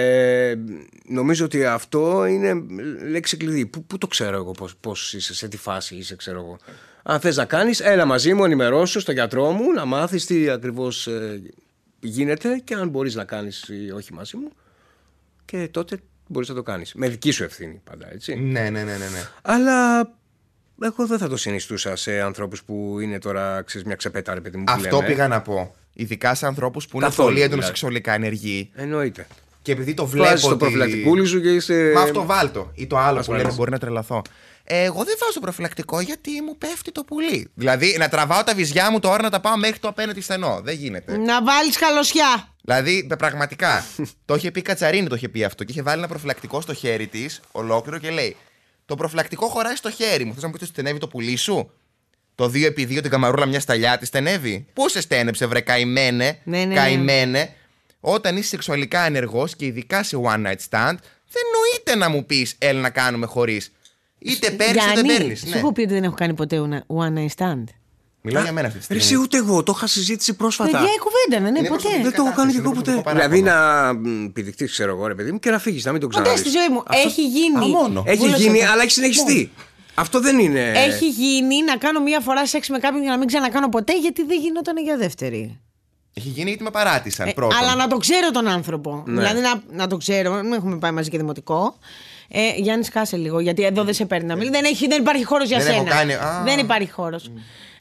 Νομίζω ότι αυτό είναι λέξη κλειδί. Πού το ξέρω εγώ, πώς είσαι, σε τι φάση είσαι, ξέρω εγώ. Αν θες να κάνεις, έλα μαζί μου, ενημερώσου στο γιατρό μου, να μάθεις τι ακριβώς γίνεται και αν μπορείς να κάνεις ή όχι μαζί μου. Και τότε μπορείς να το κάνεις. Με δική σου ευθύνη πάντα, έτσι. Ναι. Αλλά εγώ δεν θα το συνιστούσα σε ανθρώπους που είναι τώρα, ξέρεις, μια ξεπέτα, ρε παιδί μου. Αυτό πήγα να πω. Ειδικά σε ανθρώπους που είναι πολύ έντονο σεξουαλικά ενεργοί. Εννοείται. Και επειδή το βλέπω. Βάζεις το προφυλακτικούλι σου και είσαι. Μα αυτό βάλτο. Ή το άλλο που λένε μπορεί να τρελαθώ. Εγώ δεν βάζω προφυλακτικό γιατί μου πέφτει το πουλί. Δηλαδή να τραβάω τα βυζιά μου τώρα να τα πάω μέχρι το απέναντι στενό. Δεν γίνεται. Να βάλεις καλωσιά. Δηλαδή πραγματικά. Το είχε πει Κατσαρίνη, το είχε πει αυτό. Και είχε βάλει ένα προφυλακτικό στο χέρι της ολόκληρο και λέει: το προφυλακτικό χωράει στο χέρι μου. Θες να μου πεις ότι στενεύει το πουλί σου? Το 2x2 την καμαρούλα μια σταλιά τη στενεύει. Πού σε στένεψε, βρε καημένε. Ναι. Καημένε. Όταν είσαι σεξουαλικά ενεργός και ειδικά σε one night stand, δεν νοείται να μου πεις έλα να κάνουμε χωρίς. Είτε παίρνεις είτε δεν παίρνεις. Σου έχω πει ότι δεν έχω κάνει ποτέ one night stand. Μιλάω για μένα αυτή τη στιγμή. Εσύ ούτε εγώ, το είχα συζήτηση πρόσφατα. Παιδιά, κουβέντα, ναι, ποτέ. Δεν το έχω κάνει και εγώ ποτέ. Δηλαδή να πηδηχτείς, ξέρω εγώ, ρε παιδί μου, και να φύγεις, να μην το ξαναδείς. Ποτέ στη ζωή μου. Έχει γίνει. Έχει γίνει, αλλά έχει συνεχιστεί. Αυτό δεν είναι. Έχει γίνει να κάνω μία φορά σεξ με κάποιον και να μην ξανακάνω ποτέ γιατί δεν γινόταν για δεύτερη. Έχει γίνει γιατί με παράτησαν πρώτον. Αλλά να το ξέρω τον άνθρωπο. Ναι. Δηλαδή να το ξέρω. Δεν έχουμε πάει μαζί και δημοτικό. Γιάννη, σκάσε λίγο, γιατί εδώ δεν σε παίρνει να μιλήσει. Δεν υπάρχει χώρος για σένα. Δεν υπάρχει χώρος.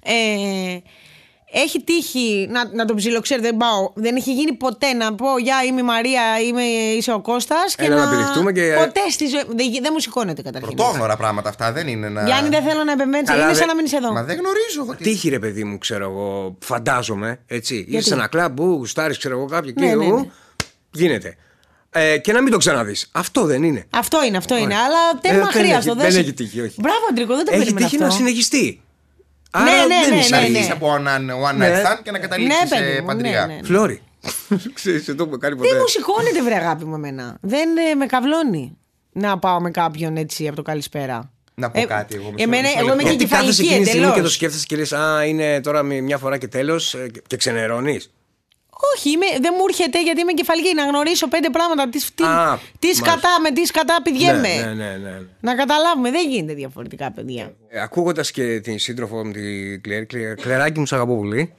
Έχει τύχει να τον ψιλοξέρει, δεν πάω. Δεν έχει γίνει ποτέ να πω γεια, είμαι η Μαρία, είσαι ο Κώστας. Και να πηδηχτούμε και. Ποτέ στη ζωή. Δεν μου σηκώνεται καταρχήν. Πρωτόγνωρα πράγματα αυτά δεν είναι να. Γιάννη, δεν θέλω να επεμβαίνεις. Είναι σαν να μείνεις εδώ. Μα δεν γνωρίζω. Τύχη, ρε παιδί μου, ξέρω εγώ, φαντάζομαι. Έτσι. Είσαι σε ένα κλαμπ, γουστάρεις, ξέρω εγώ, κάποιο και γίνεται. Και να μην το ξαναδείς. Αυτό δεν είναι. Αυτό είναι. Αλλά τέρμα χρειάζεται. Δεν έχει τύχει, όχι. Μπράβο, Αντρικό, δεν το περίμενα. Έχει τύχει να συνεχιστεί. Άρα να αρχίσει από one night stand και να καταλήξει σε παντριά. Φλόρι. Ξέρεις, εδώ που κάνει ποτέ. Δεν μου σηκώνεται, βρε αγάπη μου, εμένα. Δεν με καυλώνει να πάω με κάποιον έτσι από το καλησπέρα. Να πω κάτι εγώ. Εγώ είμαι και κεφαλική εντελώς. Και το σκέφτεσαι και λες, είναι τώρα μια φορά και τέλος και ξενερώνεις. Όχι, δεν μου έρχεται γιατί είμαι κεφαλική. Να γνωρίσω 5 πράγματα. Τι σκατά, με τι σκατά πηγαίνουμε. Ναι. Να καταλάβουμε, δεν γίνεται διαφορετικά, παιδιά. Ακούγοντας και την σύντροφο μου, την Κλεράκι μου, σ' αγαπώ πολύ.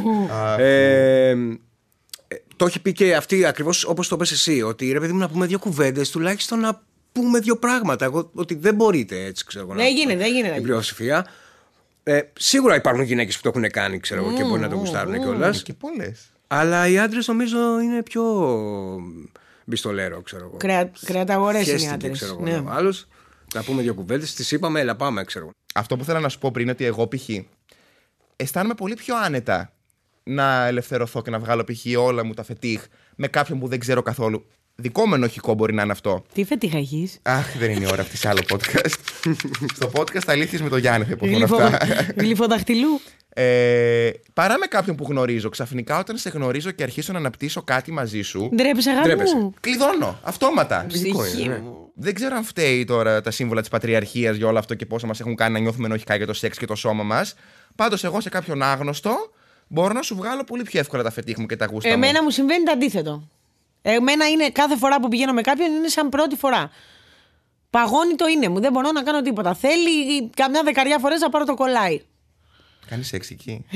Το έχει πει και αυτή ακριβώς όπως το πες εσύ. Ότι ρε παιδί μου, να πούμε 2 κουβέντες, τουλάχιστον να πούμε 2 πράγματα. Εγώ, ότι δεν μπορείτε έτσι, ξέρω εγώ. Δεν γίνεται. Την πλειοψηφία. Σίγουρα υπάρχουν γυναίκες που το έχουν κάνει, ξέρω εγώ, και μπορεί να το γουστάρουν κιόλας. Και πολλές. Αλλά οι άντρες νομίζω είναι πιο μπιστολέρο, ξέρω εγώ. Κρεαταγορές είναι οι άντρες. Ναι. Άλλος, να πούμε 2 κουβέντες, τις είπαμε, έλα πάμε, ξέρω. Αυτό που θέλω να σου πω πριν είναι ότι εγώ π.χ. αισθάνομαι πολύ πιο άνετα να ελευθερωθώ και να βγάλω π.χ. όλα μου τα φετίχ με κάποιον που δεν ξέρω καθόλου. Δικό μου ενοχικό μπορεί να είναι αυτό. Τι φετίχ έχεις? Αχ, δεν είναι η ώρα αυτή σε άλλο podcast. Στο podcast αλήθειες με τον Γιάννη θα υποθούν αυτά. Γλυφοδαχτυλού. Παρά με κάποιον που γνωρίζω, ξαφνικά όταν σε γνωρίζω και αρχίσω να αναπτύσσω κάτι μαζί σου. Ντρέπεσαι, αγάπη μου. Κλειδώνω, αυτόματα. Ψυχή μου. Δεν ξέρω αν φταίει τώρα τα σύμβολα της πατριαρχίας για όλο αυτό και πόσα μας έχουν κάνει να νιώθουμε ενοχικά για το σεξ και το σώμα μας. Πάντως εγώ σε κάποιον άγνωστο μπορώ να σου βγάλω πολύ πιο εύκολα τα φετίχ μου και τα γούστα μου. Εμένα μου συμβαίνει το αντίθετο. Εμένα είναι κάθε φορά που πηγαίνω με κάποιον είναι σαν πρώτη φορά. Παγώνει το είναι μου, δεν μπορώ να κάνω τίποτα. Θέλει καμιά 10 φορές να πάρω το κολλάι. Κάνεις σεξ εκεί?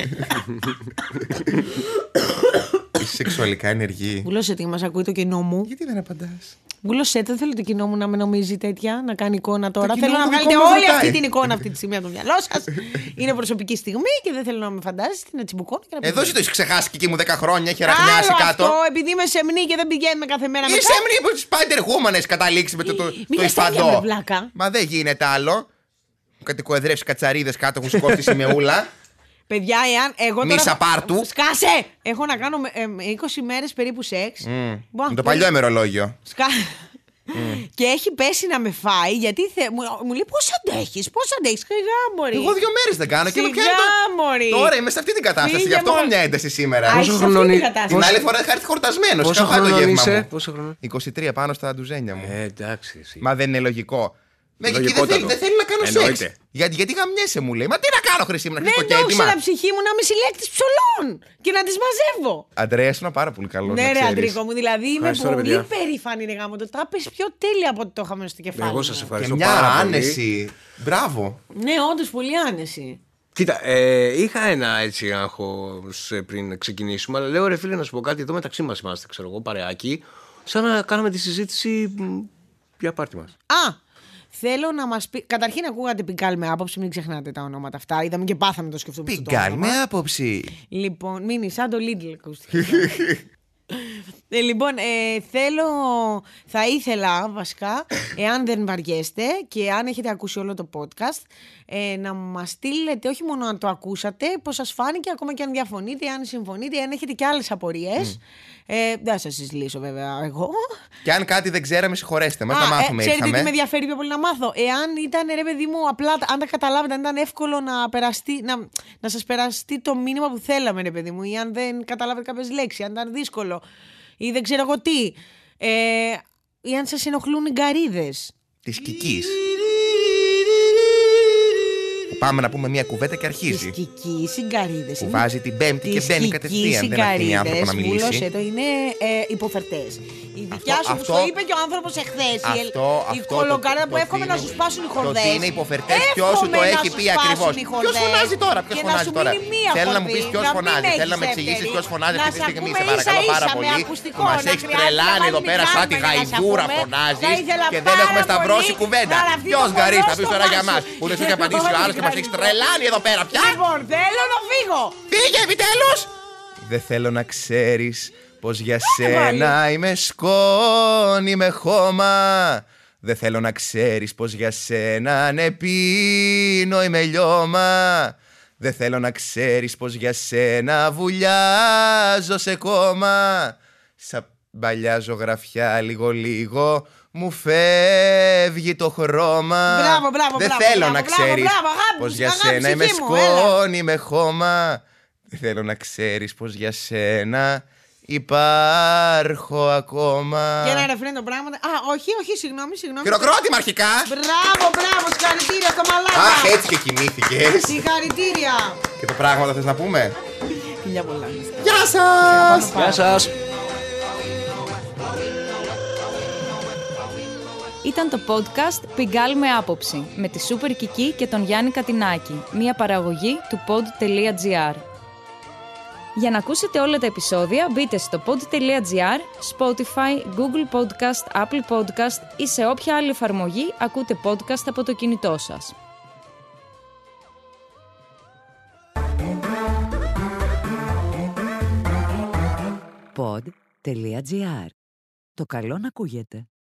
Είσαι σεξουαλικά ενεργή? Βουλώσε τι μας ακούει το κοινό μου. Γιατί δεν απαντάς? Βουλώσε, δεν θέλω το κοινό μου να με νομίζει τέτοια, να κάνει εικόνα τώρα. Θέλω να βγάλετε όλη αυτή την εικόνα αυτή τη στιγμή από το μυαλό σας. Είναι προσωπική στιγμή και δεν θέλω να με φαντάζεστε να τσιμπουκώνω και να εδώ εσύ το έχεις ξεχάσει και εκεί μου 10 χρόνια, έχει ραχνιάσει κάτω. Αυτό, επειδή είμαι σεμνή και δεν πηγαίνουμε κάθε μέρα με είσαι σεμνή που τις πάντεργούμανες καταλήξει με το Ισπαντό. Μα δεν γίνεται άλλο. Κατοικοεδρεύσει κατσαρίδες κάτω, έχουν σηκώσει τη σημεούλα. Παιδιά, εάν εγώ τώρα. Μίσα πάρτου. Σκάσε! Έχω να κάνω 20 μέρες περίπου σεξ. Με το παλιό ημερολόγιο. Και έχει πέσει να με φάει γιατί μου λέει πώς αντέχεις. Σιγά, μωρή. Εγώ 2 μέρες δεν κάνω και με πιάνει. Τώρα είμαι σε αυτή την κατάσταση. Γι' αυτό έχω μια ένταση σήμερα. Πόσο χρονών είναι? Την άλλη φορά είχα έρθει χορτασμένος. Πόσο χρονών είσαι? 23 πάνω στα ντουζένια μου. Εντάξει. Μα δεν είναι λογικό. Δεν θέλει να κάνω σεξ. Γιατί γαμιέσαι, μου λέει. Μα τι να κάνω, Χρυσή μου, να χτυπήσω και έτοιμα. Δεν το ήξερα ψυχή μου να είμαι συλλέκτης ψωλών και να τις μαζεύω. Αντρέα, ήσουν πάρα πολύ καλό. Ναι, ρε Αντρίκο μου, δηλαδή είμαι πολύ περήφανη, ρε γάμο. Το τράπεζ πιο τέλεια από ό,τι το είχαμε στο κεφάλι. Εγώ σας ευχαριστώ και πάρα μια πολύ. άνεση. Μπράβο. Ναι, όντως πολύ άνεση. Κοίτα, είχα ένα έτσι άγχος πριν ξεκινήσουμε, αλλά λέω ρε φίλε να σου πω κάτι, εδώ μεταξύ μας είμαστε, ξέρω εγώ, παρεάκι, σαν να κάναμε τη συζήτηση για πάρτι μας. Θέλω να μας πει. Καταρχήν, ακούγατε Πιγκάλ με άποψη, μην ξεχνάτε τα ονόματα αυτά. Είδαμε και πάθαμε το σκεφτούμε. Πιγκάλ με άποψη. Λοιπόν, μείνει σαν το Lidl, ακούστηκε. Λοιπόν, θα ήθελα βασικά, εάν δεν βαριέστε και αν έχετε ακούσει όλο το podcast, να μας στείλετε όχι μόνο αν το ακούσατε, πώς σας φάνηκε, ακόμα και αν διαφωνείτε, αν συμφωνείτε, αν έχετε και άλλες απορίες. Δεν σας τις λύσω βέβαια εγώ. Και αν κάτι δεν ξέραμε, συγχωρέστε μας, να μάθουμε. Ξέρετε τι με ενδιαφέρει πιο πολύ να μάθω? Εάν ήταν, ρε παιδί μου, απλά, αν τα καταλάβετε, αν ήταν εύκολο να σας περαστεί το μήνυμα που θέλαμε, ρε παιδί μου, ή αν δεν καταλάβετε κάποιες λέξεις, αν ήταν δύσκολο, ή δεν ξέρω εγώ τι, ή αν σας ενοχλούν οι γκαρίδες της Κικής. Πάμε να πούμε μια κουβέντα και αρχίζει. Της Κικής οι γκαρίδες. Που βάζει την Πέμπτη και μπαίνει κατευθείαν. Δεν αφήνει άνθρωπο να μιλήσει. Βούλωσε το, είναι υποφερτές. Η δικιά σου το είπε και ο άνθρωπος εχθές. Η κολοκάρα που εύχομαι να σου σπάσουν οι χορδές. Το ότι είναι υποφερτές, ποιος σου το έχει πει ακριβώς? Ποιος φωνάζει τώρα? Θέλω να μου πεις ποιος φωνάζει. Θέλω να με εξηγήσεις ποιος φωνάζει αυτή τη στιγμή. Σε παρακαλώ πάρα πολύ. Που μας έχεις τρελάνει εδώ πέρα σαν τη γαϊδούρα φωνάζεις και δεν έχουμε σταυρώσει κουβέντα. Ποιος γκαρίς θα πεις τώρα για μας? Που δεν σου έχει απαντήσει ο άλλος και μας έχεις τρελάνει εδώ πέρα πια. Λοιπόν, θέλω να φύγω. Φύγε επιτέλους. Δεν θέλω να ξέρεις πως για σένα είμαι σκόνη με χώμα. Δεν θέλω να ξέρεις πως για σένα πίνω είμαι λιώμα. Δεν θέλω να ξέρεις πως για σένα βουλιάζω σε κόμμα. Σαν παλιά ζωγραφιά λίγο μου φεύγει το χρώμα. Δεν θέλω να ξέρεις πως για σένα είμαι σκόνη με χώμα. Δεν θέλω να ξέρεις πως για σένα υπάρχω ακόμα. Και ένα ρεφρέν το πράγμα. Όχι, συγγνώμη. Χειροκρότημα αρχικά. Μπράβο, συγχαρητήρια στο μαλάκα. Αχ, έτσι και κοιμήθηκες. Συγχαρητήρια. Και το πράγμα θες να πούμε? Φιλιά πολλά. Γεια σας. Γεια σας. Ήταν το podcast Πιγκάλ με άποψη με τη Σούπερ Κική και τον Γιάννη Κατινάκη, μια παραγωγή του pod.gr. Για να ακούσετε όλα τα επεισόδια μπείτε στο pod.gr, Spotify, Google Podcast, Apple Podcast ή σε όποια άλλη εφαρμογή ακούτε podcast από το κινητό σας. Pod.gr. Το καλό να ακούγεται.